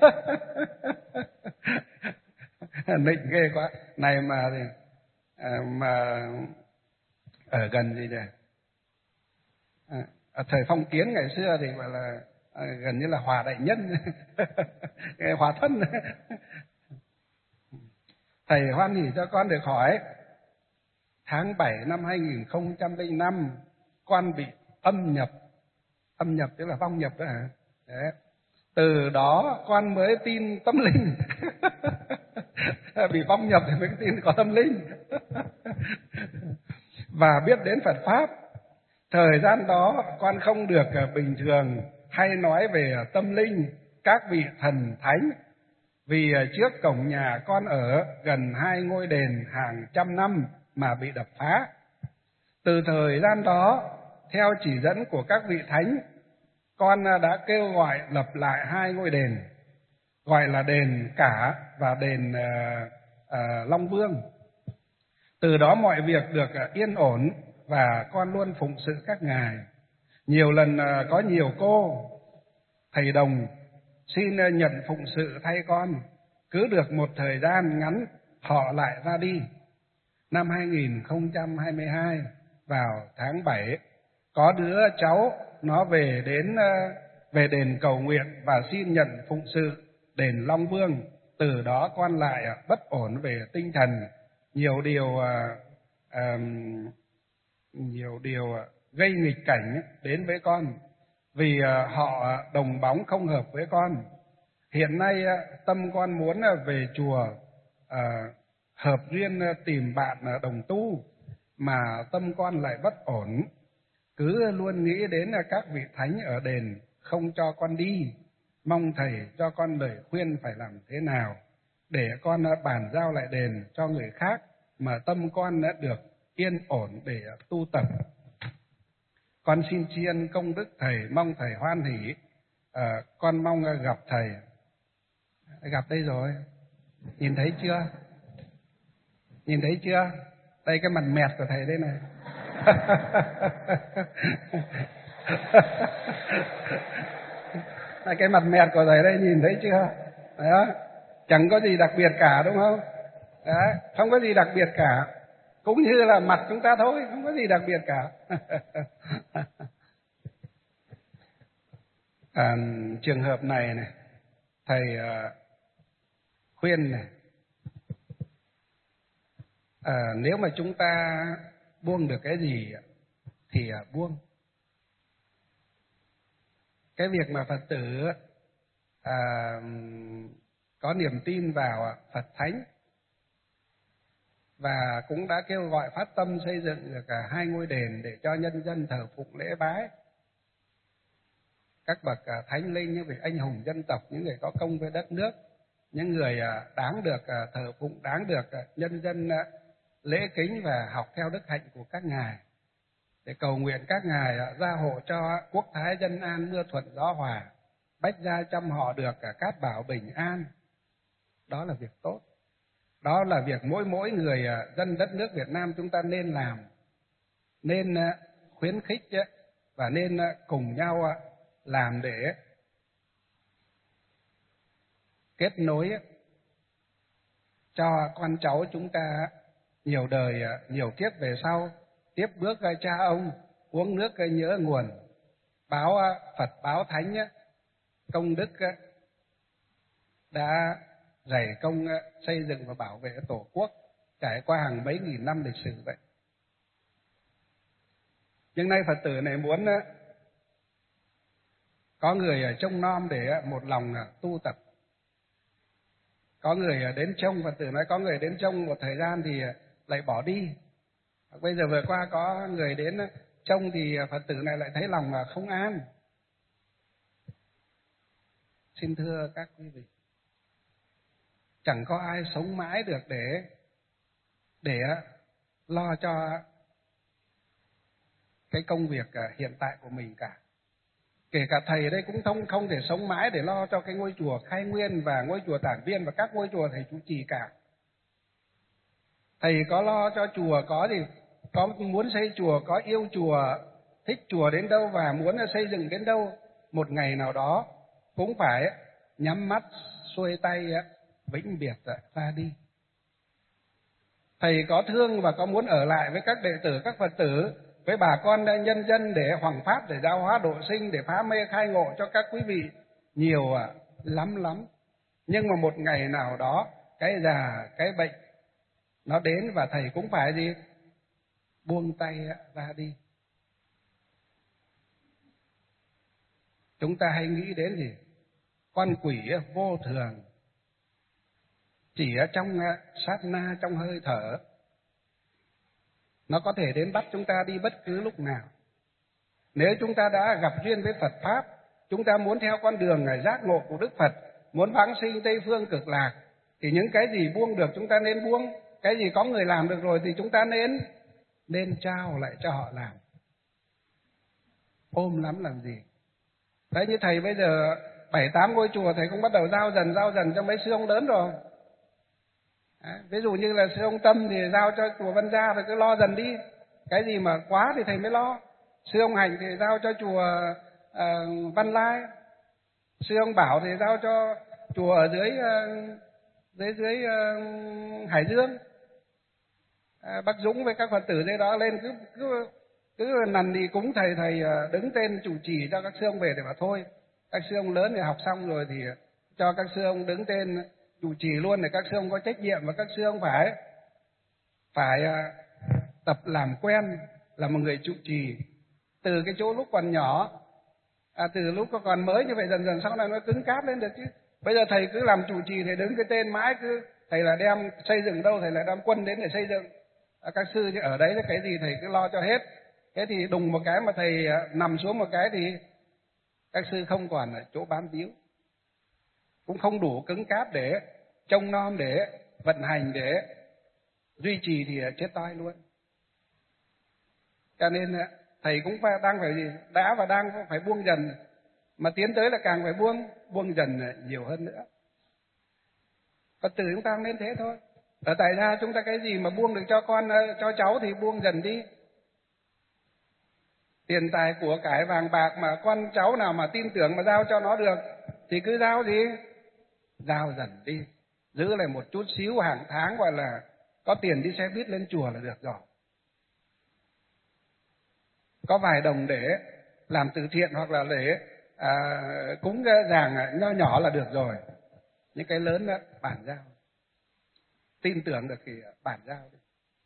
Nịnh ghê quá. Này mà mà ở gần gì nhỉ? À, thời phong kiến ngày xưa thì gọi là à, gần như là hòa đại nhân, hòa thân. Thầy hoan hỉ cho con được hỏi: tháng bảy năm hai nghìn không trăm lẻ năm, con bị âm nhập. Âm nhập tức là vong nhập đó hả? Đấy. Từ đó con mới tin tâm linh. Bị vong nhập thì mới tin có tâm linh. Và biết đến Phật Pháp. Thời gian đó con không được bình thường hay nói về tâm linh, các vị thần thánh, vì trước cổng nhà con ở gần hai ngôi đền hàng trăm năm mà bị đập phá. Từ thời gian đó, theo chỉ dẫn của các vị thánh, con đã kêu gọi lập lại hai ngôi đền. gọi là đền Cả và đền uh, uh, Long Vương. Từ đó mọi việc được uh, yên ổn và con luôn phụng sự các ngài. Nhiều lần uh, có nhiều cô thầy đồng xin uh, nhận phụng sự thay con, cứ được một thời gian ngắn họ lại ra đi. Năm hai nghìn không trăm hai mươi hai vào tháng bảy, có đứa cháu nó về đến uh, về đền cầu nguyện và xin nhận phụng sự đền Long Vương. Từ đó con lại uh, bất ổn về tinh thần, nhiều điều uh, um, nhiều điều uh, gây nghịch cảnh đến với con, vì uh, họ đồng bóng không hợp với con. Hiện nay uh, tâm con muốn uh, về chùa uh, hợp duyên uh, tìm bạn uh, đồng tu, mà tâm con lại bất ổn, cứ luôn nghĩ đến uh, các vị thánh ở đền không cho con đi. Mong thầy cho con lời khuyên phải làm thế nào để con uh, bàn giao lại đền cho người khác mà tâm con đã được yên ổn để uh, tu tập. Con xin tri ân công đức thầy, mong thầy hoan hỷ. À, con mong gặp thầy. Gặp đây rồi. Nhìn thấy chưa? Nhìn thấy chưa? Đây cái mặt mẹt của thầy đây này. Cái mặt mẹt của thầy đây, nhìn thấy chưa? Đó. Chẳng có gì đặc biệt cả, đúng không? Đó. Không có gì đặc biệt cả. Cũng như là mặt chúng ta thôi, không có gì đặc biệt cả. À, trường hợp này này, thầy uh, khuyên này, à, nếu mà chúng ta buông được cái gì thì uh, buông. Cái việc mà Phật tử à, có niềm tin vào Phật Thánh và cũng đã kêu gọi phát tâm xây dựng được cả hai ngôi đền để cho nhân dân thờ phụng lễ bái các bậc thánh linh, những vị anh hùng dân tộc, những người có công với đất nước, những người đáng được thờ phụng, đáng được nhân dân lễ kính và học theo đức hạnh của các ngài, để cầu nguyện các ngài gia hộ cho quốc thái dân an, mưa thuận gió hòa, bách gia trăm họ được cát bảo bình an. Đó là việc tốt. Đó là việc mỗi mỗi người dân đất nước Việt Nam chúng ta nên làm, nên khuyến khích và nên cùng nhau làm để kết nối cho con cháu chúng ta nhiều đời, nhiều kiếp về sau tiếp bước cha ông, uống nước nhớ nguồn, báo Phật báo Thánh công đức đã dày công xây dựng và bảo vệ Tổ quốc trải qua hàng mấy nghìn năm lịch sử vậy. Nhưng nay Phật tử này muốn có người trông nom để một lòng tu tập. Có người đến trông, Phật tử nói có người đến trông một thời gian thì lại bỏ đi. Bây giờ vừa qua có người đến trông thì Phật tử này lại thấy lòng không an. Xin thưa các quý vị, chẳng có ai sống mãi được để để lo cho cái công việc hiện tại của mình cả. Kể cả thầy đây cũng không không thể sống mãi để lo cho cái ngôi chùa Khai Nguyên và ngôi chùa Tản Viên và các ngôi chùa thầy chủ trì cả. Thầy có lo cho chùa, có thì có muốn xây chùa, có yêu chùa, thích chùa đến đâu và muốn xây dựng đến đâu, một ngày nào đó cũng phải nhắm mắt xuôi tay vĩnh biệt ra đi. Thầy có thương và có muốn ở lại với các đệ tử, các Phật tử, với bà con nhân dân để hoằng pháp, để giáo hóa độ sinh, để phá mê khai ngộ cho các quý vị nhiều à, lắm lắm. Nhưng mà một ngày nào đó cái già, cái bệnh nó đến và thầy cũng phải gì? Buông tay ra đi. Chúng ta hay nghĩ đến gì? Con quỷ vô thường, chỉ ở trong sát na, trong hơi thở, nó có thể đến bắt chúng ta đi bất cứ lúc nào. Nếu chúng ta đã gặp duyên với Phật Pháp, chúng ta muốn theo con đường giác ngộ của Đức Phật, muốn vãng sinh Tây Phương Cực Lạc, thì những cái gì buông được chúng ta nên buông. Cái gì có người làm được rồi thì chúng ta nên nên trao lại cho họ làm. Ôm lắm làm gì? Đấy, như thầy bây giờ bảy tám ngôi chùa thầy cũng bắt đầu giao dần giao dần cho mấy sư ông lớn rồi. Đấy, ví dụ như là sư ông Tâm thì giao cho chùa Văn Gia thì cứ lo dần đi, cái gì mà quá thì thầy mới lo. Sư ông Hành thì giao cho chùa uh, Văn Lai, sư ông Bảo thì giao cho chùa ở dưới uh, dưới dưới uh, Hải Dương. À, bác Dũng với các Phật tử dưới đó lên cứ cứ cứ nằn đi cúng thầy, thầy đứng tên chủ trì cho các sư ông về để mà thôi. Các sư ông lớn thì học xong rồi thì cho các sư ông đứng tên chủ trì luôn, để các sư ông có trách nhiệm, và các sư ông phải phải tập làm quen là một người trụ trì từ cái chỗ lúc còn nhỏ, à, từ lúc còn mới như vậy, dần dần sau này nó cứng cáp lên được chứ. Bây giờ thầy cứ làm chủ trì, thầy đứng cái tên mãi, cứ thầy là đem xây dựng đâu thầy là đem quân đến để xây dựng. À, các sư thì ở đấy cái gì thầy cứ lo cho hết. Thế thì đùng một cái mà thầy nằm xuống một cái thì các sư không còn ở chỗ bám víu, cũng không đủ cứng cáp để trông nom, để vận hành, để duy trì thì chết toi luôn. Cho nên thầy cũng phải, đang phải gì đã và đang phải buông dần, mà tiến tới là càng phải buông buông dần nhiều hơn nữa. Phật tử chúng ta nên thế thôi. Ở tại gia chúng ta cái gì mà buông được cho con cho cháu thì buông dần đi. Tiền tài của cải vàng bạc mà con cháu nào mà tin tưởng mà giao cho nó được thì cứ giao gì? Giao dần đi. Giữ lại một chút xíu hàng tháng, gọi là có tiền đi xe buýt lên chùa là được rồi. Có vài đồng để làm từ thiện hoặc là để à, cúng giàng nho nhỏ là được rồi. Những cái lớn đó bản giao. Tin tưởng được thì bản giao đi.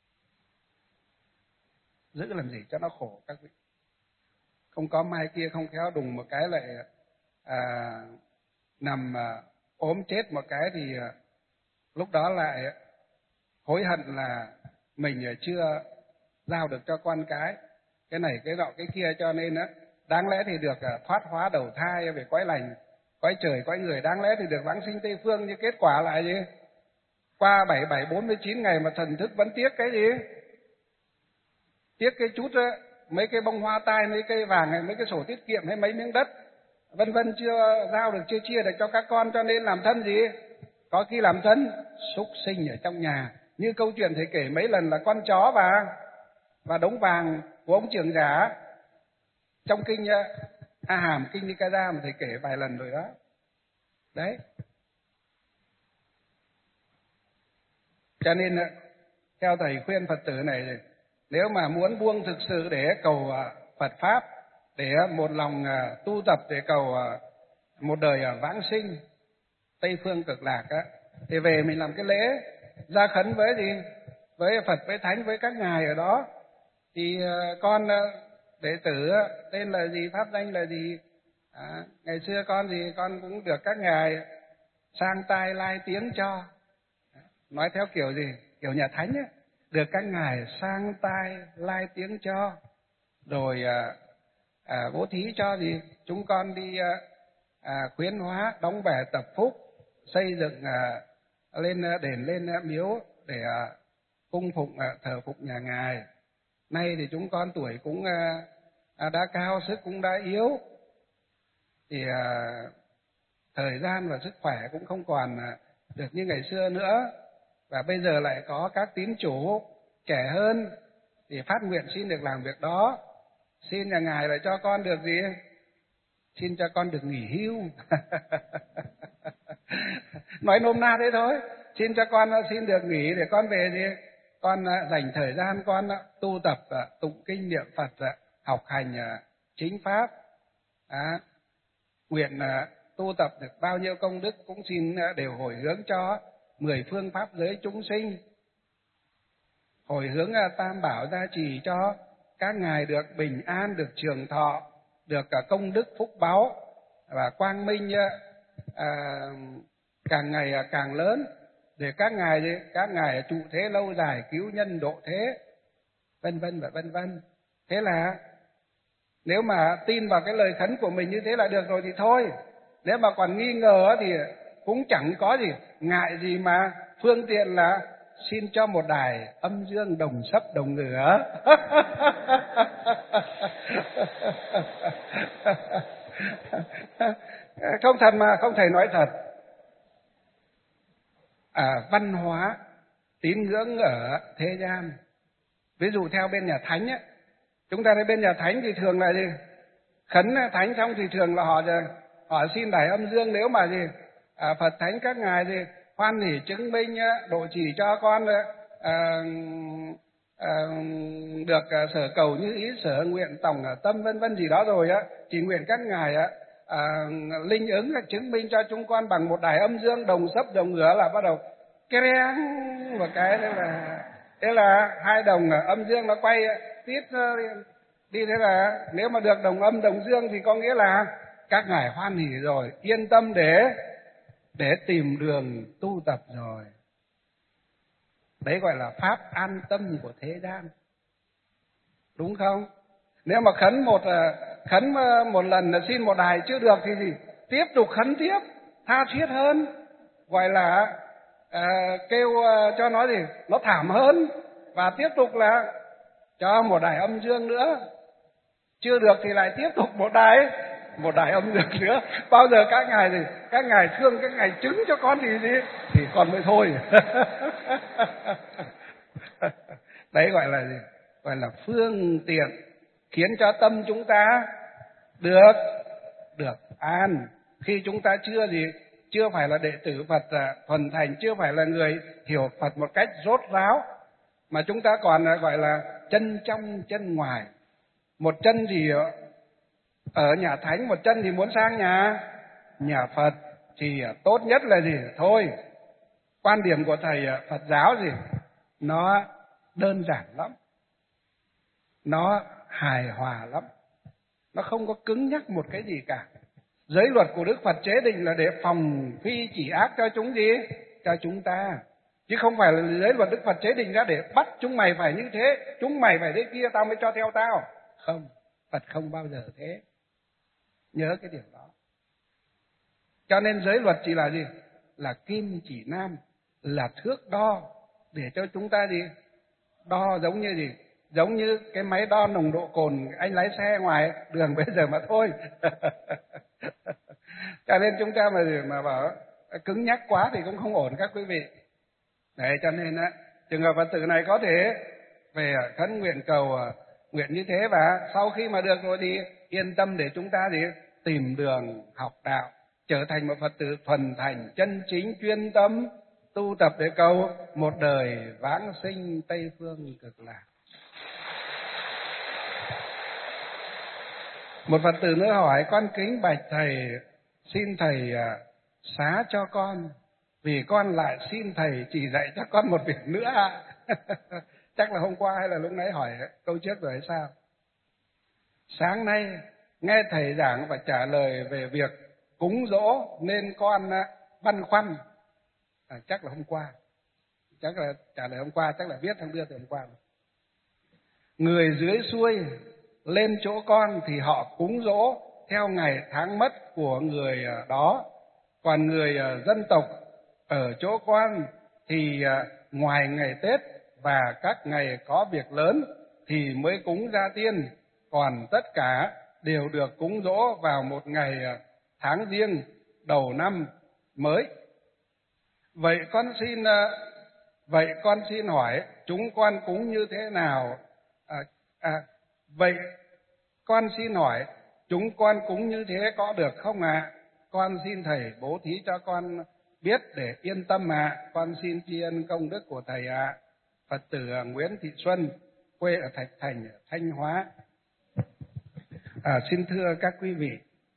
Giữ làm gì cho nó khổ các vị. Không có mai kia không khéo đùng một cái lại à, nằm à, ốm chết một cái thì à, lúc đó lại hối hận là mình chưa giao được cho con cái cái này cái nọ cái kia. Cho nên á, đáng lẽ thì được à, thoát hóa đầu thai về cõi lành, cõi trời cõi người, đáng lẽ thì được vãng sinh Tây Phương, nhưng kết quả lại gì? Qua bảy bảy bốn mươi chín ngày mà thần thức vẫn tiếc cái gì? Tiếc cái chút á, mấy cái bông hoa tai, mấy cây vàng hay mấy cái sổ tiết kiệm hay mấy miếng đất vân vân chưa giao được, chưa chia được cho các con, cho nên làm thân gì? Có khi làm thân súc sinh ở trong nhà. Như câu chuyện thầy kể mấy lần là con chó và và đống vàng của ông trưởng giả trong kinh A Hàm, kinh Nikaya mà thầy kể vài lần rồi đó. Đấy. Cho nên theo thầy khuyên Phật tử này, nếu mà muốn buông thực sự để cầu Phật Pháp, để một lòng tu tập để cầu một đời vãng sinh Tây Phương Cực Lạc á, thì về mình làm cái lễ gia khấn với gì? Với Phật, với Thánh, với các ngài ở đó. Thì con đệ tử tên là gì, pháp danh là gì, à, ngày xưa con thì con cũng được các ngài sang tai lai tiếng cho. Nói theo kiểu gì? Kiểu nhà Thánh ấy, được các ngài sang tai lai tiếng cho, rồi à, à, bố thí cho gì? Chúng con đi à, à, khuyến hóa, đóng bè tập phúc, xây dựng à, lên đền, lên miếu để à, cung phụng à, thờ phụng nhà ngài. Nay thì chúng con tuổi cũng à, à, đã cao, sức cũng đã yếu, thì à, thời gian và sức khỏe cũng không còn à, được như ngày xưa nữa. Và bây giờ lại có các tín chủ trẻ hơn thì phát nguyện xin được làm việc đó. Xin nhà ngài lại cho con được gì? Xin cho con được nghỉ hưu. Nói nôm na thế thôi. Xin cho con xin được nghỉ để con về gì? Con dành thời gian con tu tập, tụng kinh niệm Phật, học hành chính pháp. À, nguyện tu tập được bao nhiêu công đức cũng xin đều hồi hướng cho mười phương pháp giới chúng sinh, hồi hướng tam bảo gia trì cho các ngài được bình an, được trường thọ, được cả công đức phúc báu và quang minh à, càng ngày càng lớn, để các ngài các ngài trụ thế lâu dài, cứu nhân độ thế, vân vân và vân vân. Thế là nếu mà tin vào cái lời khấn của mình như thế là được rồi thì thôi. Nếu mà còn nghi ngờ thì cũng chẳng có gì ngại gì mà phương tiện là xin cho một đài âm dương đồng sấp đồng ngửa. Không thật mà, không thầy nói thật. À, văn hóa tín ngưỡng ở thế gian, ví dụ theo bên nhà thánh á, chúng ta thấy bên nhà thánh thì thường là gì? Khấn thánh xong thì thường là họ họ xin đài âm dương, nếu mà gì à, Phật thánh các ngài gì hoan hỷ chứng minh độ trì cho con à, à, được sở cầu như ý sở nguyện tổng tâm vân vân gì đó rồi á, chỉ nguyện các ngài á à, linh ứng chứng minh cho chúng con bằng một đài âm dương đồng sấp đồng ngửa, là bắt đầu cái một cái đó là thế là hai đồng âm dương nó quay tít đi. Thế là nếu mà được đồng âm đồng dương thì có nghĩa là các ngài hoan hỉ rồi, yên tâm để để tìm đường tu tập rồi. Đấy gọi là pháp an tâm của thế gian, đúng không? Nếu mà khấn một khấn một lần là xin một đài chưa được thì gì? Tiếp tục khấn tiếp, tha thiết hơn, gọi là à, kêu cho nó gì nó thảm hơn, và tiếp tục là cho một đài âm dương nữa. Chưa được thì lại tiếp tục một đài một đài âm dương nữa. Bao giờ các ngài gì các ngài thương, các ngài chứng cho con thì gì thì con mới thôi. Đấy gọi là gì? Gọi là phương tiện khiến cho tâm chúng ta được được an. Khi chúng ta chưa gì chưa phải là đệ tử Phật thuần thành, chưa phải là người hiểu Phật một cách rốt ráo, mà chúng ta còn gọi là chân trong chân ngoài. Một chân thì ở nhà thánh, một chân thì muốn sang nhà nhà Phật, thì tốt nhất là gì? Thôi, quan điểm của thầy Phật giáo gì nó đơn giản lắm, nó hài hòa lắm, nó không có cứng nhắc một cái gì cả. Giới luật của Đức Phật chế định là để phòng phi chỉ ác cho chúng gì cho chúng ta, chứ không phải là giới luật Đức Phật chế định ra để bắt chúng mày phải như thế, chúng mày phải thế kia, tao mới cho theo tao. Không, Phật không bao giờ thế. Nhớ cái điểm đó. Cho nên giới luật chỉ là gì? Là kim chỉ nam, là thước đo để cho chúng ta gì? Đo giống như gì? Giống như cái máy đo nồng độ cồn anh lái xe ngoài đường bây giờ mà thôi. Cho nên chúng ta mà mà bảo cứng nhắc quá thì cũng không ổn các quý vị. Đấy, cho nên á, trường hợp Phật tử này có thể về khấn nguyện cầu nguyện như thế, và sau khi mà được rồi thì yên tâm để chúng ta thì tìm đường học đạo, trở thành một Phật tử thuần thành, chân chính, chuyên tâm tu tập để cầu một đời vãng sinh Tây Phương Cực Lạc. Một Phật tử nữa hỏi: con kính bạch thầy, xin thầy xá cho con, vì con lại xin thầy chỉ dạy cho con một việc nữa. Chắc là hôm qua hay là lúc nãy hỏi câu trước rồi hay sao? Sáng nay nghe thầy giảng và trả lời về việc cúng dỗ nên con băn khoăn. À, chắc là hôm qua, chắc là trả lời hôm qua, chắc là viết thằng đưa từ hôm qua. Người dưới xuôi lên chỗ con thì họ cúng dỗ theo ngày tháng mất của người đó, còn người dân tộc ở chỗ con thì ngoài ngày Tết và các ngày có việc lớn thì mới cúng gia tiên, còn tất cả đều được cúng dỗ vào một ngày tháng riêng đầu năm mới. Vậy con xin vậy con xin hỏi chúng con cúng như thế nào? À, à, vậy con xin hỏi chúng con cúng như thế có được không ạ? À? Con xin thầy bố thí cho con biết để yên tâm ạ. À. Con xin tri ân công đức của thầy ạ. À. Phật tử Nguyễn Thị Xuân, quê ở Thạch Thành, Thanh Hóa. À, xin thưa các quý vị,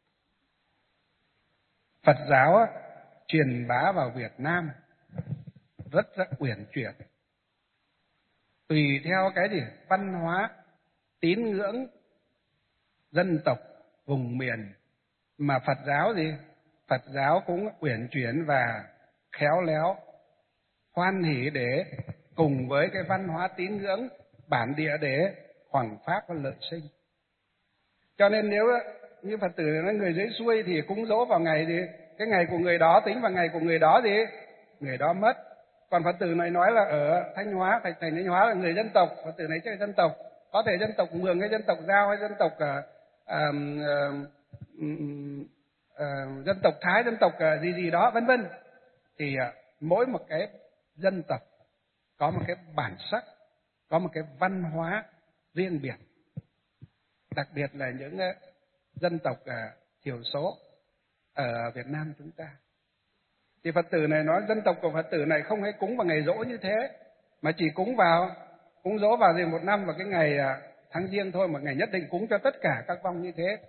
Phật giáo truyền bá vào Việt Nam rất rất uyển chuyển, tùy theo cái gì văn hóa, tín ngưỡng, dân tộc, vùng miền mà Phật giáo gì Phật giáo cũng uyển chuyển và khéo léo, hoan hỷ để cùng với cái văn hóa tín ngưỡng bản địa để hoằng pháp và lợi sinh. Cho nên nếu như Phật tử nói người dưới xuôi thì cúng dỗ vào ngày gì cái ngày của người đó, tính vào ngày của người đó gì người đó mất. Còn Phật tử này nói là ở Thanh Hóa, Thạch Thành Thanh Hóa là người dân tộc, Phật tử này chắc là dân tộc, có thể dân tộc Mường hay dân tộc Dao hay dân tộc à, à, à, uh, dân tộc Thái, dân tộc uh, gì gì đó vân vân, thì uh, mỗi một cái dân tộc có một cái bản sắc, có một cái văn hóa riêng biệt. Đặc biệt là những uh, dân tộc uh, thiểu số ở Việt Nam chúng ta. Thì Phật tử này nói dân tộc của Phật tử này không hay cúng vào ngày giỗ như thế, mà chỉ cúng vào cúng giỗ vào gì một năm vào cái ngày uh, tháng Giêng thôi, một ngày nhất định cúng cho tất cả các vong như thế.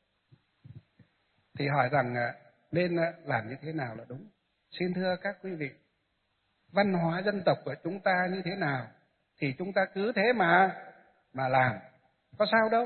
Thì hỏi rằng uh, nên uh, làm như thế nào là đúng? Xin thưa các quý vị, văn hóa dân tộc của chúng ta như thế nào thì chúng ta cứ thế mà mà làm, có sao đâu.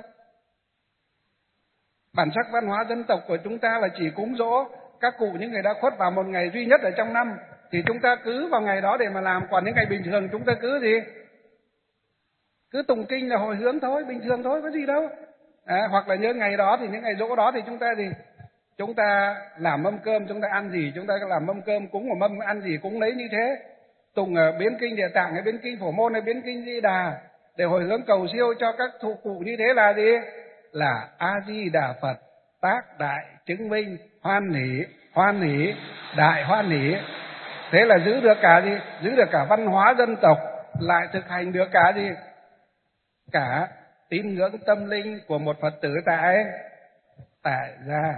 Bản sắc văn hóa dân tộc của chúng ta là chỉ cúng giỗ các cụ những người đã khuất vào một ngày duy nhất ở trong năm, thì chúng ta cứ vào ngày đó để mà làm. Còn những ngày bình thường chúng ta cứ gì? Cứ tụng kinh là hồi hướng thôi, bình thường thôi, có gì đâu. À, hoặc là nhớ ngày đó thì những ngày giỗ đó thì chúng ta gì? Chúng ta làm mâm cơm, chúng ta ăn gì? Chúng ta làm mâm cơm, cúng một mâm, ăn gì cúng lấy như thế. Tụng biến kinh Địa Tạng hay biến kinh Phổ Môn hay biến kinh Di Đà để hồi hướng cầu siêu cho các thụ cụ như thế là gì? Là A Di Đà Phật tác đại chứng minh, hoan hỷ, hoan hỷ, đại hoan hỷ. Thế là giữ được cả gì? Giữ được cả văn hóa dân tộc, lại thực hành được cả gì? Cả tín ngưỡng tâm linh của một Phật tử tại tại gia.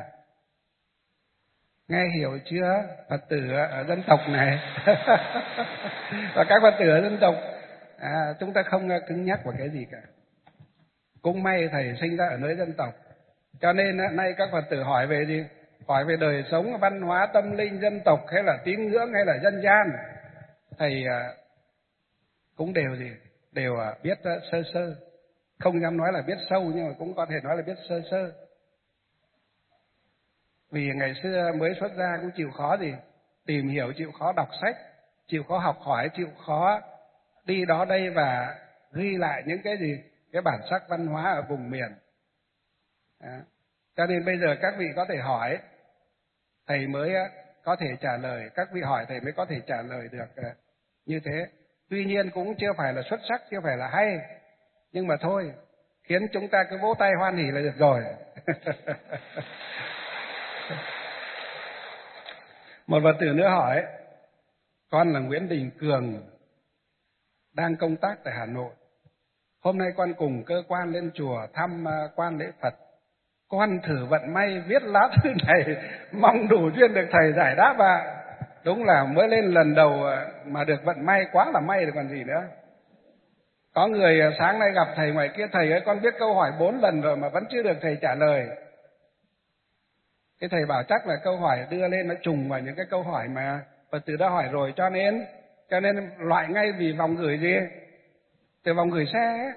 Nghe hiểu chưa? Phật tử ở dân tộc này và các Phật tử ở dân tộc, à, chúng ta không cứng nhắc vào cái gì cả. Cũng may thầy sinh ra ở nơi dân tộc, cho nên nay các Phật tử hỏi về gì? Hỏi về đời sống, văn hóa, tâm linh dân tộc, hay là tín ngưỡng, hay là dân gian, thầy cũng đều gì? Đều biết sơ sơ. Không dám nói là biết sâu, nhưng mà cũng có thể nói là biết sơ sơ. Vì ngày xưa mới xuất gia cũng chịu khó gì? Tìm hiểu, chịu khó đọc sách, chịu khó học hỏi, chịu khó đi đó đây và ghi lại những cái gì? Cái bản sắc văn hóa ở vùng miền. À, cho nên bây giờ các vị có thể hỏi, thầy mới có thể trả lời. Các vị hỏi thầy mới có thể trả lời được như thế. Tuy nhiên cũng chưa phải là xuất sắc, chưa phải là hay, nhưng mà thôi, khiến chúng ta cứ vỗ tay hoan hỉ là được rồi. Một Phật tử nữa hỏi, con là Nguyễn Đình Cường, đang công tác tại Hà Nội. Hôm nay con cùng cơ quan lên chùa thăm quan lễ Phật. Con thử vận may viết lá thư này, mong đủ duyên được thầy giải đáp ạ. À. Đúng là mới lên lần đầu mà được vận may, quá là may rồi còn gì nữa. Có người sáng nay gặp thầy ngoài kia, thầy ơi con viết câu hỏi bốn lần rồi mà vẫn chưa được thầy trả lời. Cái thầy bảo chắc là câu hỏi đưa lên nó trùng vào những cái câu hỏi mà Phật tử đã hỏi rồi, cho nên cho nên loại ngay vì vòng gửi gì? Từ vòng gửi xe ấy.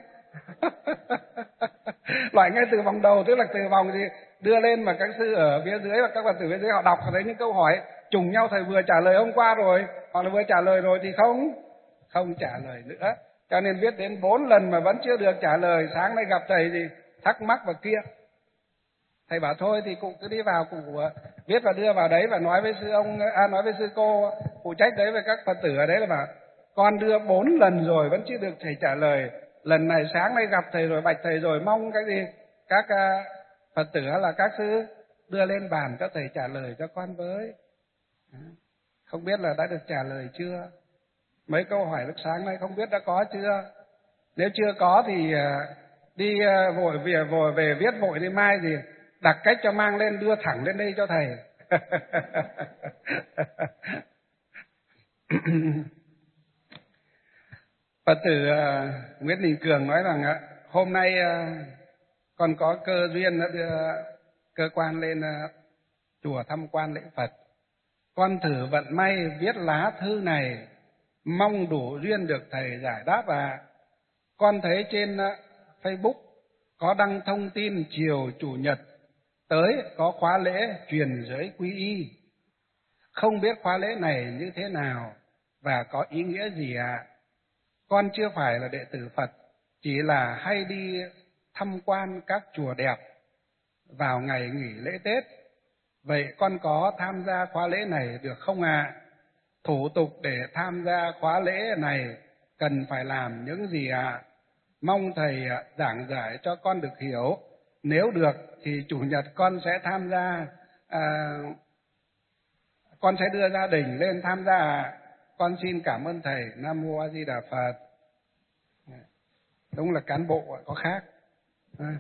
Loại ngay từ vòng đầu, tức là từ vòng gì đưa lên mà các sư ở phía dưới và các Phật tử phía dưới họ đọc thấy những câu hỏi trùng nhau, thầy vừa trả lời hôm qua rồi hoặc là vừa trả lời rồi thì không không trả lời nữa. Cho nên viết đến bốn lần mà vẫn chưa được trả lời. Sáng nay gặp thầy thì thắc mắc và kia. Thầy bảo thôi thì cụ cứ đi vào, cụ viết và đưa vào đấy và nói với sư ông, à, nói với sư cô phụ trách đấy với các Phật tử ở đấy là bảo con đưa bốn lần rồi vẫn chưa được thầy trả lời. Lần này sáng nay gặp thầy rồi, bạch thầy rồi, mong cái gì? Các uh, Phật tử hay là các sư đưa lên bàn cho thầy trả lời cho con với. Không biết là đã được trả lời chưa? Mấy câu hỏi lúc sáng nay không biết đã có chưa? Nếu chưa có thì uh, đi uh, vội về vội về viết vội đi, mai gì đặt cách cho mang lên đưa thẳng lên đây cho thầy. Phật tử uh, Nguyễn Đình Cường nói rằng uh, hôm nay uh, con có cơ duyên đã đưa cơ quan lên uh, chùa tham quan lễ Phật. Con thử vận may viết lá thư này, mong đủ duyên được thầy giải đáp. À, con thấy trên uh, Facebook có đăng thông tin chiều Chủ nhật tới có khóa lễ truyền giới quy y. Không biết khóa lễ này như thế nào và có ý nghĩa gì ạ? À? Con chưa phải là đệ tử Phật, chỉ là hay đi tham quan các chùa đẹp vào ngày nghỉ lễ Tết. Vậy con có tham gia khóa lễ này được không ạ? À? Thủ tục để tham gia khóa lễ này cần phải làm những gì ạ? À? Mong thầy giảng giải cho con được hiểu nếu được thì chủ nhật con sẽ tham gia, à, con sẽ đưa gia đình lên tham gia. Con xin cảm ơn thầy. Nam mô A Di Đà Phật. Đúng là cán bộ có khác. À,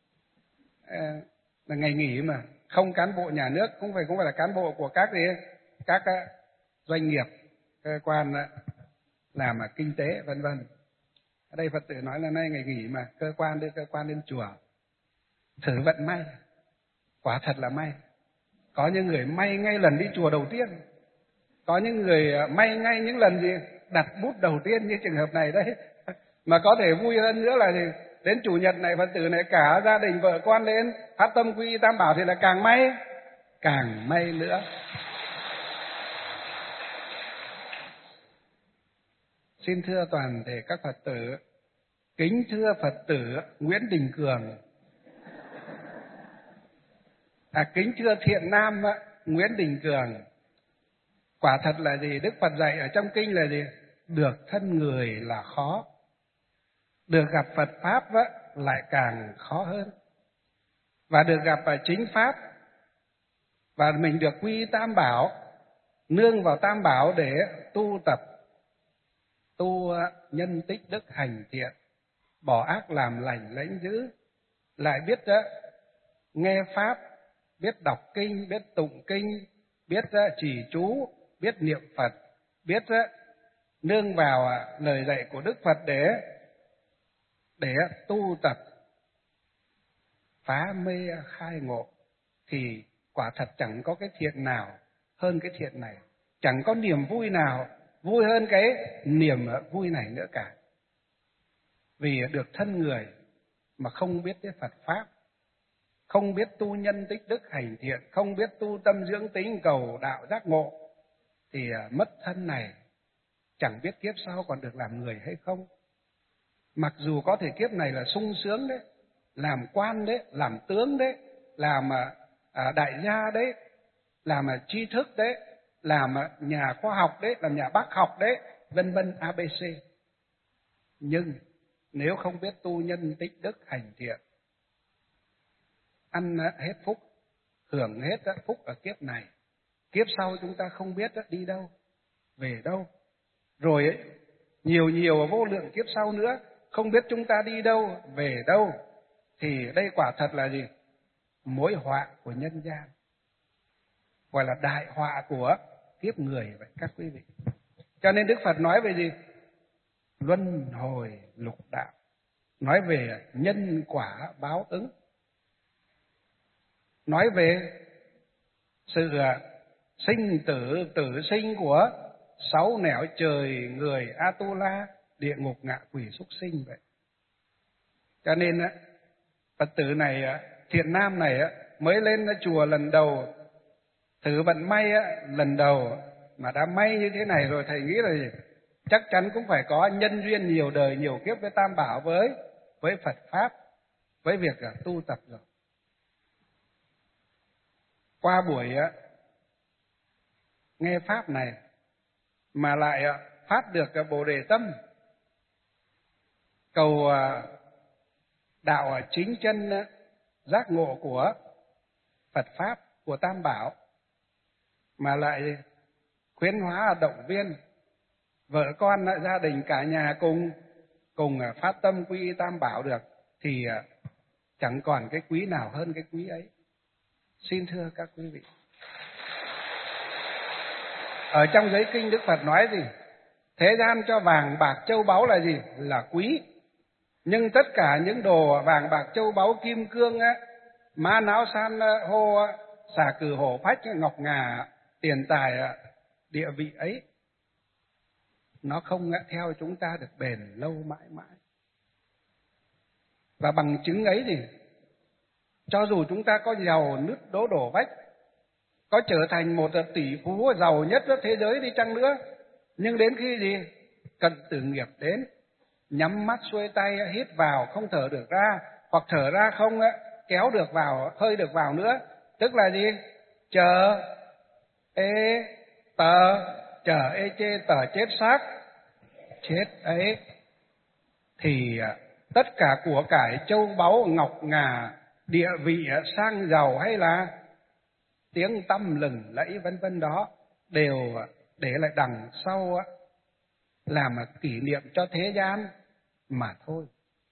là ngày nghỉ mà, không cán bộ nhà nước cũng phải cũng phải là cán bộ của các gì, các doanh nghiệp, cơ quan làm mà kinh tế vân vân. Ở đây Phật tử nói là nay ngày nghỉ mà, cơ quan đưa cơ quan lên chùa thử vận may. Quả thật là may. Có những người may ngay lần đi chùa đầu tiên, có những người may ngay những lần gì đặt bút đầu tiên như trường hợp này đấy. Mà có thể vui hơn nữa là gì? Đến chủ nhật này Phật tử này cả gia đình vợ con lên phát tâm quy y Tam Bảo thì là càng may, càng may nữa. Xin thưa toàn thể các Phật tử, kính thưa Phật tử Nguyễn Đình Cường, à kính thưa thiện nam Nguyễn Đình Cường. Quả thật là gì? Đức Phật dạy ở trong kinh là gì? Được thân người là khó, được gặp Phật Pháp lại càng khó hơn. Và được gặp ở chính Pháp, và mình được quy Tam Bảo, nương vào Tam Bảo để tu tập, tu nhân tích đức hành thiện, bỏ ác làm lành lãnh dữ, lại biết nghe Pháp, biết đọc kinh, biết tụng kinh, biết trì chú, biết niệm Phật, biết nương vào lời dạy của Đức Phật để để tu tập phá mê khai ngộ, thì quả thật chẳng có cái thiện nào hơn cái thiện này, chẳng có niềm vui nào vui hơn cái niềm vui này nữa cả. Vì được thân người mà không biết cái Phật Pháp, không biết tu nhân tích đức hành thiện, không biết tu tâm dưỡng tính cầu đạo giác ngộ, thì mất thân này chẳng biết kiếp sau còn được làm người hay không. Mặc dù có thể kiếp này là sung sướng đấy, làm quan đấy, làm tướng đấy, làm à, đại gia đấy, làm à, tri thức đấy, làm à, nhà khoa học đấy, làm nhà bác học đấy, vân vân a bê xê. Nhưng nếu không biết tu nhân tích đức hành thiện, ăn hết phúc, hưởng hết phúc ở kiếp này, kiếp sau chúng ta không biết đi đâu, về đâu. Rồi ấy, nhiều nhiều vô lượng kiếp sau nữa, không biết chúng ta đi đâu, về đâu, thì đây quả thật là gì? Mối họa của nhân gian, gọi là đại họa của kiếp người vậy các quý vị. Cho nên Đức Phật nói về gì? Luân hồi lục đạo, nói về nhân quả báo ứng, nói về sự sinh tử tử sinh của sáu nẻo trời, người, Atula, địa ngục, ngạ quỷ, súc sinh vậy. Cho nên Phật tử này, thiện nam này mới lên chùa lần đầu, thử vận may lần đầu mà đã may như thế này rồi, thầy nghĩ là gì? Chắc chắn cũng phải có nhân duyên nhiều đời nhiều kiếp với Tam Bảo, với với Phật Pháp, với việc tu tập rồi. Qua buổi nghe Pháp này mà lại phát được Bồ Đề Tâm, cầu đạo chính chân giác ngộ của Phật Pháp, của Tam Bảo, mà lại khuyến hóa động viên vợ con, gia đình, cả nhà cùng cùng phát tâm quy y Tam Bảo được, thì chẳng còn cái quý nào hơn cái quý ấy. Xin thưa các quý vị, ở trong giới kinh Đức Phật nói gì? Thế gian cho vàng bạc châu báu là gì? Là quý. Nhưng tất cả những đồ vàng bạc châu báu, kim cương á, mã não san hô, xà cừ hổ phách, ngọc ngà, tiền tài, địa vị ấy, nó không theo chúng ta được bền lâu mãi mãi. Và bằng chứng ấy thì cho dù chúng ta có giàu nứt đố đổ vách, có trở thành một tỷ phú giàu nhất thế giới đi chăng nữa, nhưng đến khi gì cận tử nghiệp đến, nhắm mắt xuôi tay hít vào không thở được ra, hoặc thở ra không kéo được vào hơi được vào nữa, tức là gì? Chờ ê tờ, chờ ê chê tờ chết xác chết ấy, thì tất cả của cải châu báu ngọc ngà địa vị sang giàu hay là tiếng tăm lừng lẫy vân vân đó đều để lại đằng sau làm kỷ niệm cho thế gian mà thôi.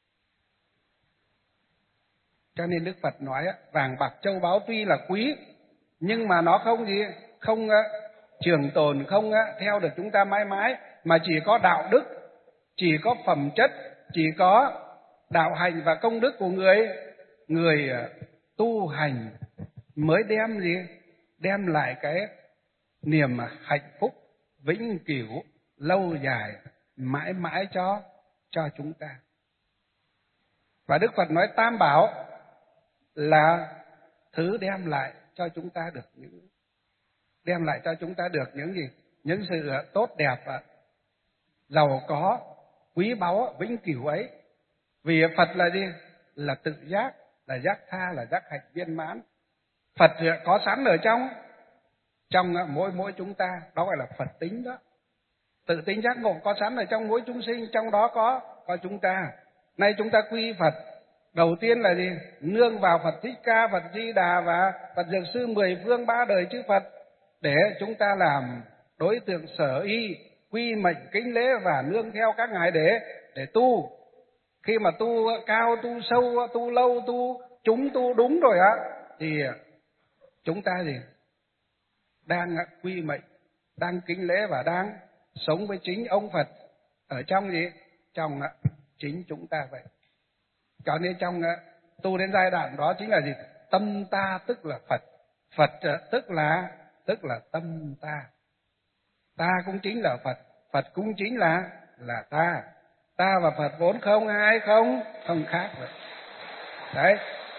Cho nên Đức Phật nói vàng bạc châu báu tuy là quý nhưng mà nó không gì không trường tồn, không theo được chúng ta mãi mãi, mà chỉ có đạo đức, chỉ có phẩm chất, chỉ có đạo hành và công đức của người người tu hành mới đem gì đem lại cái niềm hạnh phúc vĩnh cửu lâu dài mãi mãi cho cho chúng ta. Và Đức Phật nói tam bảo là thứ đem lại cho chúng ta được những đem lại cho chúng ta được những gì những sự tốt đẹp và giàu có quý báu vĩnh cửu ấy. Vì Phật là gì? Là tự giác, là giác tha, là giác hạnh viên mãn. Phật có sẵn ở trong trong mỗi mỗi chúng ta, đó gọi là Phật tính đó. Tự tính giác ngộ có sẵn ở trong mỗi chúng sinh, trong đó có có chúng ta. Nay chúng ta quy Phật, đầu tiên là gì? Nương vào Phật Thích Ca, Phật Di Đà và Phật Dược Sư mười phương ba đời chư Phật để chúng ta làm đối tượng sở y, quy mệnh kính lễ và nương theo các ngài để để tu. Khi mà tu cao, tu sâu, tu lâu, tu chúng tu đúng rồi á thì chúng ta gì? Đang quy mệnh, đang kính lễ và đang sống với chính ông Phật ở trong gì? Trong chính chúng ta vậy. Cho nên trong tu đến giai đoạn đó chính là gì? Tâm ta tức là Phật, Phật tức là tức là tâm ta. Ta cũng chính là Phật, Phật cũng chính là là ta. Ta và Phật vốn không ai không không khác vậy. Đấy.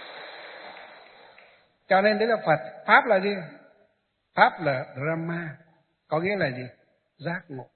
Cho nên đấy là Phật. Pháp là gì? Pháp là Brahma, có nghĩa là gì? Giác ngộ.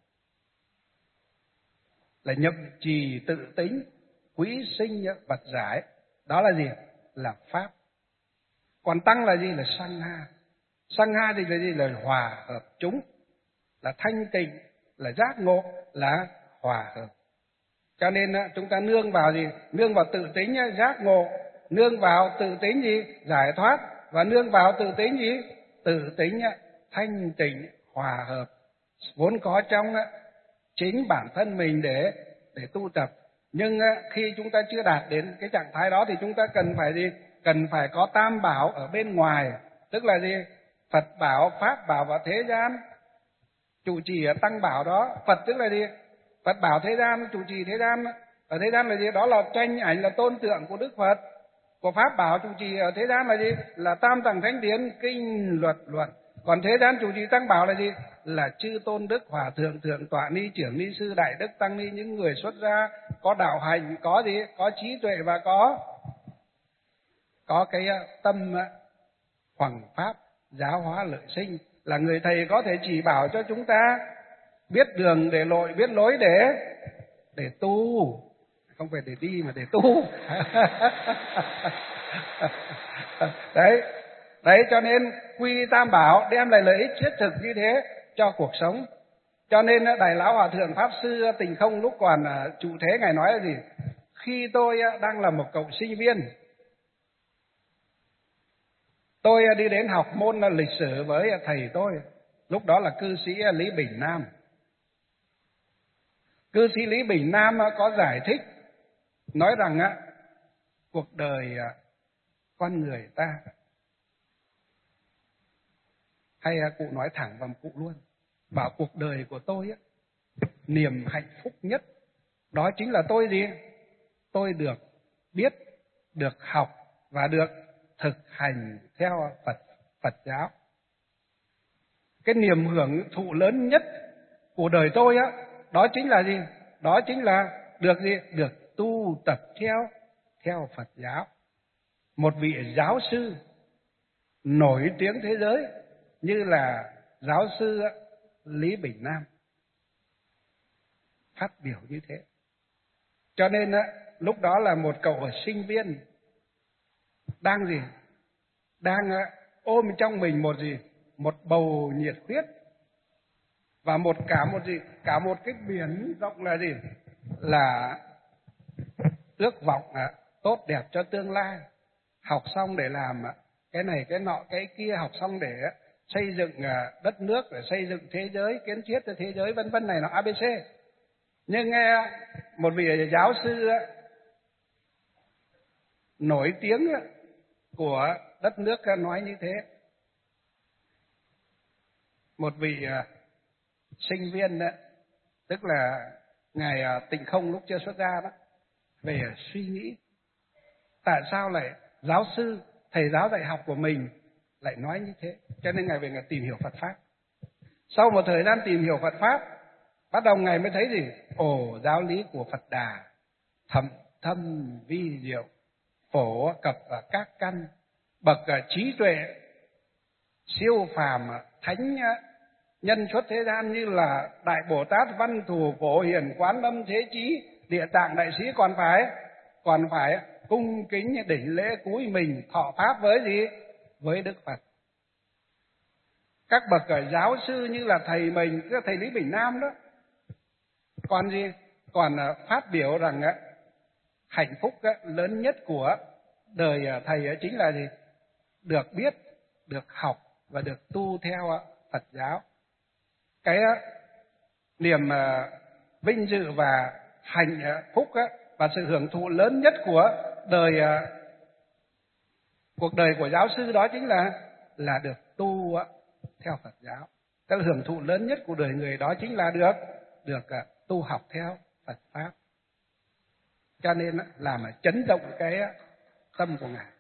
Là nhập trì tự tính, quý sinh vật giải. Đó là gì? Là Pháp. Còn Tăng là gì? Là Sangha. Sangha thì là gì? Là hòa hợp chúng, là thanh tịnh, là giác ngộ, là hòa hợp. Cho nên chúng ta nương vào gì? Nương vào tự tính giác ngộ, nương vào tự tính gì? Giải thoát, và nương vào tự tính gì? Tự tính thanh tịnh, hòa hợp vốn có trong chính bản thân mình để để tu tập. Nhưng khi chúng ta chưa đạt đến cái trạng thái đó thì chúng ta cần phải gì? Cần phải có tam bảo ở bên ngoài, tức là gì? Phật bảo, Pháp bảo và thế gian chủ trì ở tăng bảo đó. Phật tức là gì? Phật bảo thế gian, chủ trì thế gian. Ở thế gian là gì? Đó là tranh ảnh, là tôn tượng của Đức Phật. Của Pháp bảo chủ trì ở thế gian là gì? Là tam tầng thánh điển, kinh luật luận. Còn thế gian chủ trì tăng bảo là gì? Là chư tôn đức, hòa thượng, thượng tọa ni, trưởng ni sư, đại đức, tăng ni, những người xuất gia có đạo hành, có gì? Có trí tuệ và có có cái tâm hoằng pháp, giáo hóa lợi sinh, là người thầy có thể chỉ bảo cho chúng ta biết đường để lội, biết lối để để tu, không phải để đi mà để tu. Đấy, đấy cho nên quy tam bảo đem lại lợi ích thiết thực như thế cho cuộc sống. Cho nên Đại Lão Hòa Thượng Pháp Sư Tình Không lúc còn trụ thế, ngài nói là gì? Khi tôi đang là một cậu sinh viên, tôi đi đến học môn lịch sử với thầy tôi, lúc đó là cư sĩ Lý Bình Nam. Cư sĩ Lý Bình Nam có giải thích, nói rằng á, cuộc đời con người ta, hay cụ nói thẳng vào cụ luôn, bảo cuộc đời của tôi á, niềm hạnh phúc nhất đó chính là tôi gì? Tôi được biết, được học và được thực hành theo Phật Phật giáo. Cái niềm hưởng thụ lớn nhất của đời tôi á, đó chính là gì? Đó chính là được gì? Được tu tập theo theo Phật giáo. Một vị giáo sư nổi tiếng thế giới như là giáo sư Lý Bình Nam phát biểu như thế. Cho nên á, lúc đó là một cậu sinh viên đang gì? Đang ôm trong mình một gì? Một bầu nhiệt huyết và một cả một gì? Cả một cái biển rộng là gì? Là ước vọng à, tốt đẹp cho tương lai. học xong để làm cái này cái nọ cái kia, học xong để xây dựng đất nước, để xây dựng thế giới, kiến thiết cho thế giới vân vân này nó a bê xê. Nhưng nghe một vị giáo sư nổi tiếng của đất nước nói như thế. Một vị sinh viên đó, tức là ngài Tịnh Không lúc chưa xuất gia đó, về suy nghĩ tại sao lại giáo sư, thầy giáo dạy học của mình lại nói như thế. Cho nên ngài về ngài tìm hiểu Phật Pháp. Sau một thời gian tìm hiểu Phật Pháp, bắt đầu ngài mới thấy gì? Ồ, giáo lý của Phật Đà thâm thâm vi diệu, phổ cập ở các căn, bậc trí tuệ siêu phàm thánh nhân xuất thế gian như là Đại Bồ Tát Văn Thù, Phổ Hiền, Quán Âm, Thế Chí, Địa Tạng Đại Sĩ còn phải còn phải cung kính đỉnh lễ cúi mình thọ pháp với gì? Với Đức Phật. Các bậc giáo sư như là thầy mình, cái thầy Lý Bình Nam đó, còn gì? Còn phát biểu rằng hạnh phúc lớn nhất của đời thầy chính là gì? Được biết, được học và được tu theo Phật giáo. Cái niềm vinh dự và hạnh phúc và sự hưởng thụ lớn nhất của đời cuộc đời của giáo sư đó chính là là được tu theo Phật giáo. Cái hưởng thụ lớn nhất của đời người đó chính là được được tu học theo Phật Pháp. Cho nên làm chấn động cái tâm của ngài.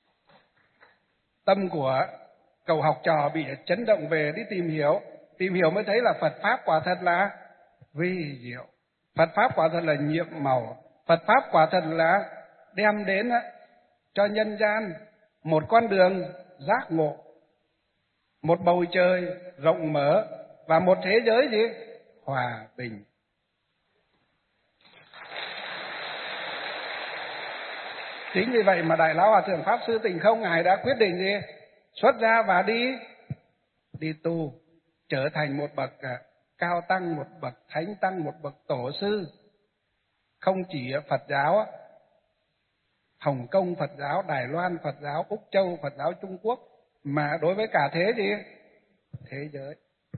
Tâm của cậu học trò bị chấn động về đi tìm hiểu, tìm hiểu mới thấy là Phật Pháp quả thật là vi diệu. Phật Pháp quả thật là nhiệm màu. Phật Pháp quả thật là đem đến cho nhân gian một con đường giác ngộ, một bầu trời rộng mở và một thế giới gì? Hòa bình. Chính vì vậy mà Đại Lão Hòa Thượng Pháp Sư Tịnh Không ngài đã quyết định gì? Xuất gia và đi đi tu, trở thành một bậc cao tăng, một bậc thánh tăng, một bậc tổ sư. Không chỉ Phật giáo Hồng Kông Phật giáo, Đài Loan Phật giáo, Úc Châu Phật giáo Trung Quốc, mà đối với cả thế gì? Thế giới.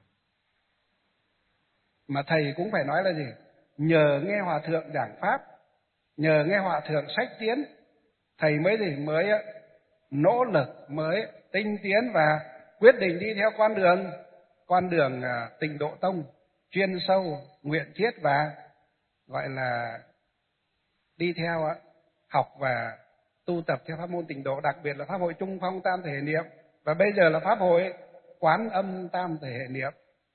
Mà thầy cũng phải nói là gì? Nhờ nghe Hòa Thượng giảng Pháp, nhờ nghe Hòa Thượng sách tiến, thầy mới gì? Mới nỗ lực, mới tinh tiến và quyết định đi theo con đường con đường Tịnh Độ Tông, chuyên sâu, nguyện thiết và gọi là đi theo học và tu tập theo pháp môn Tịnh Độ, đặc biệt là pháp hội Trung Phong Tam Thể Niệm, và bây giờ là pháp hội Quán Âm Tam Thể Niệm.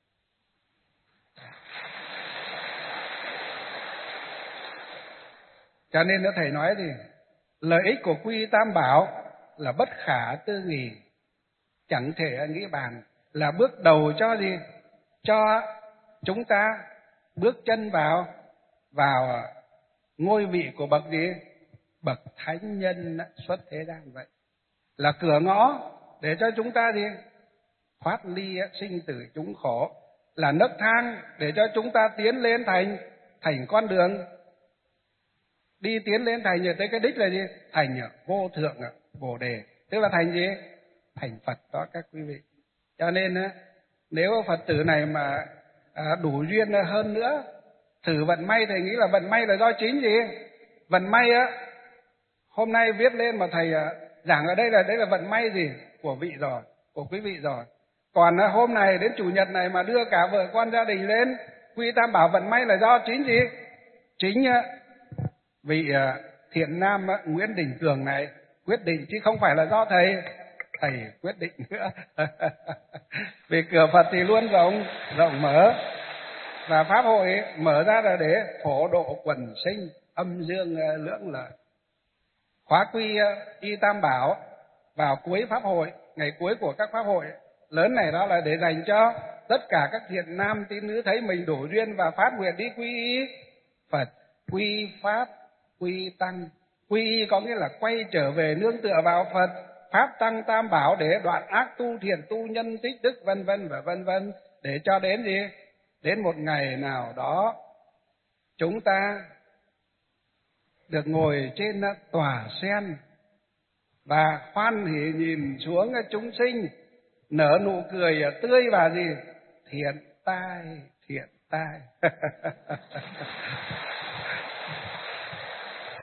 Cho nên nó thầy nói gì? Lợi ích của quy Tam Bảo là bất khả tư nghì, chẳng thể nghĩ bàn, là bước đầu cho gì? Cho chúng ta bước chân vào vào ngôi vị của bậc gì? Bậc thánh nhân xuất thế gian vậy. Là cửa ngõ để cho chúng ta gì? Thoát ly sinh tử chúng khổ, là nấc thang để cho chúng ta tiến lên thành thành con đường đi tiến lên thành như tới cái đích là gì? Thành vô thượng bồ đề, tức là thành gì? Thành Phật đó các quý vị. Cho nên nếu Phật tử này mà đủ duyên hơn nữa, thử vận may, thầy nghĩ là vận may là do chính gì? Vận may á, hôm nay viết lên mà thầy giảng ở đây là đấy là vận may gì? Của vị rồi, của quý vị rồi. Còn hôm này đến chủ nhật này mà đưa cả vợ con gia đình lên quy Tam Bảo, vận may là do chính gì? Chính vị thiện nam Nguyễn Đình Cường này quyết định, chứ không phải là do thầy thầy quyết định nữa. Vì cửa Phật thì luôn rộng rộng mở, và pháp hội mở ra là để phổ độ quần sinh, âm dương lưỡng lợi. Khóa quy y Tam Bảo vào cuối pháp hội, ngày cuối của các pháp hội lớn này, đó là để dành cho tất cả các thiện nam tín nữ thấy mình đủ duyên và phát nguyện đi quy y Phật, quy Pháp, quy Tăng. Quy y có nghĩa là quay trở về nương tựa vào Phật, Pháp, Tăng, Tam Bảo để đoạn ác tu thiện, tu nhân tích đức, vân vân và vân vân, để cho đến gì? Đến một ngày nào đó chúng ta được ngồi trên tòa sen và hoan hỉ nhìn xuống chúng sinh, nở nụ cười tươi và gì thiện tai, thiện tai.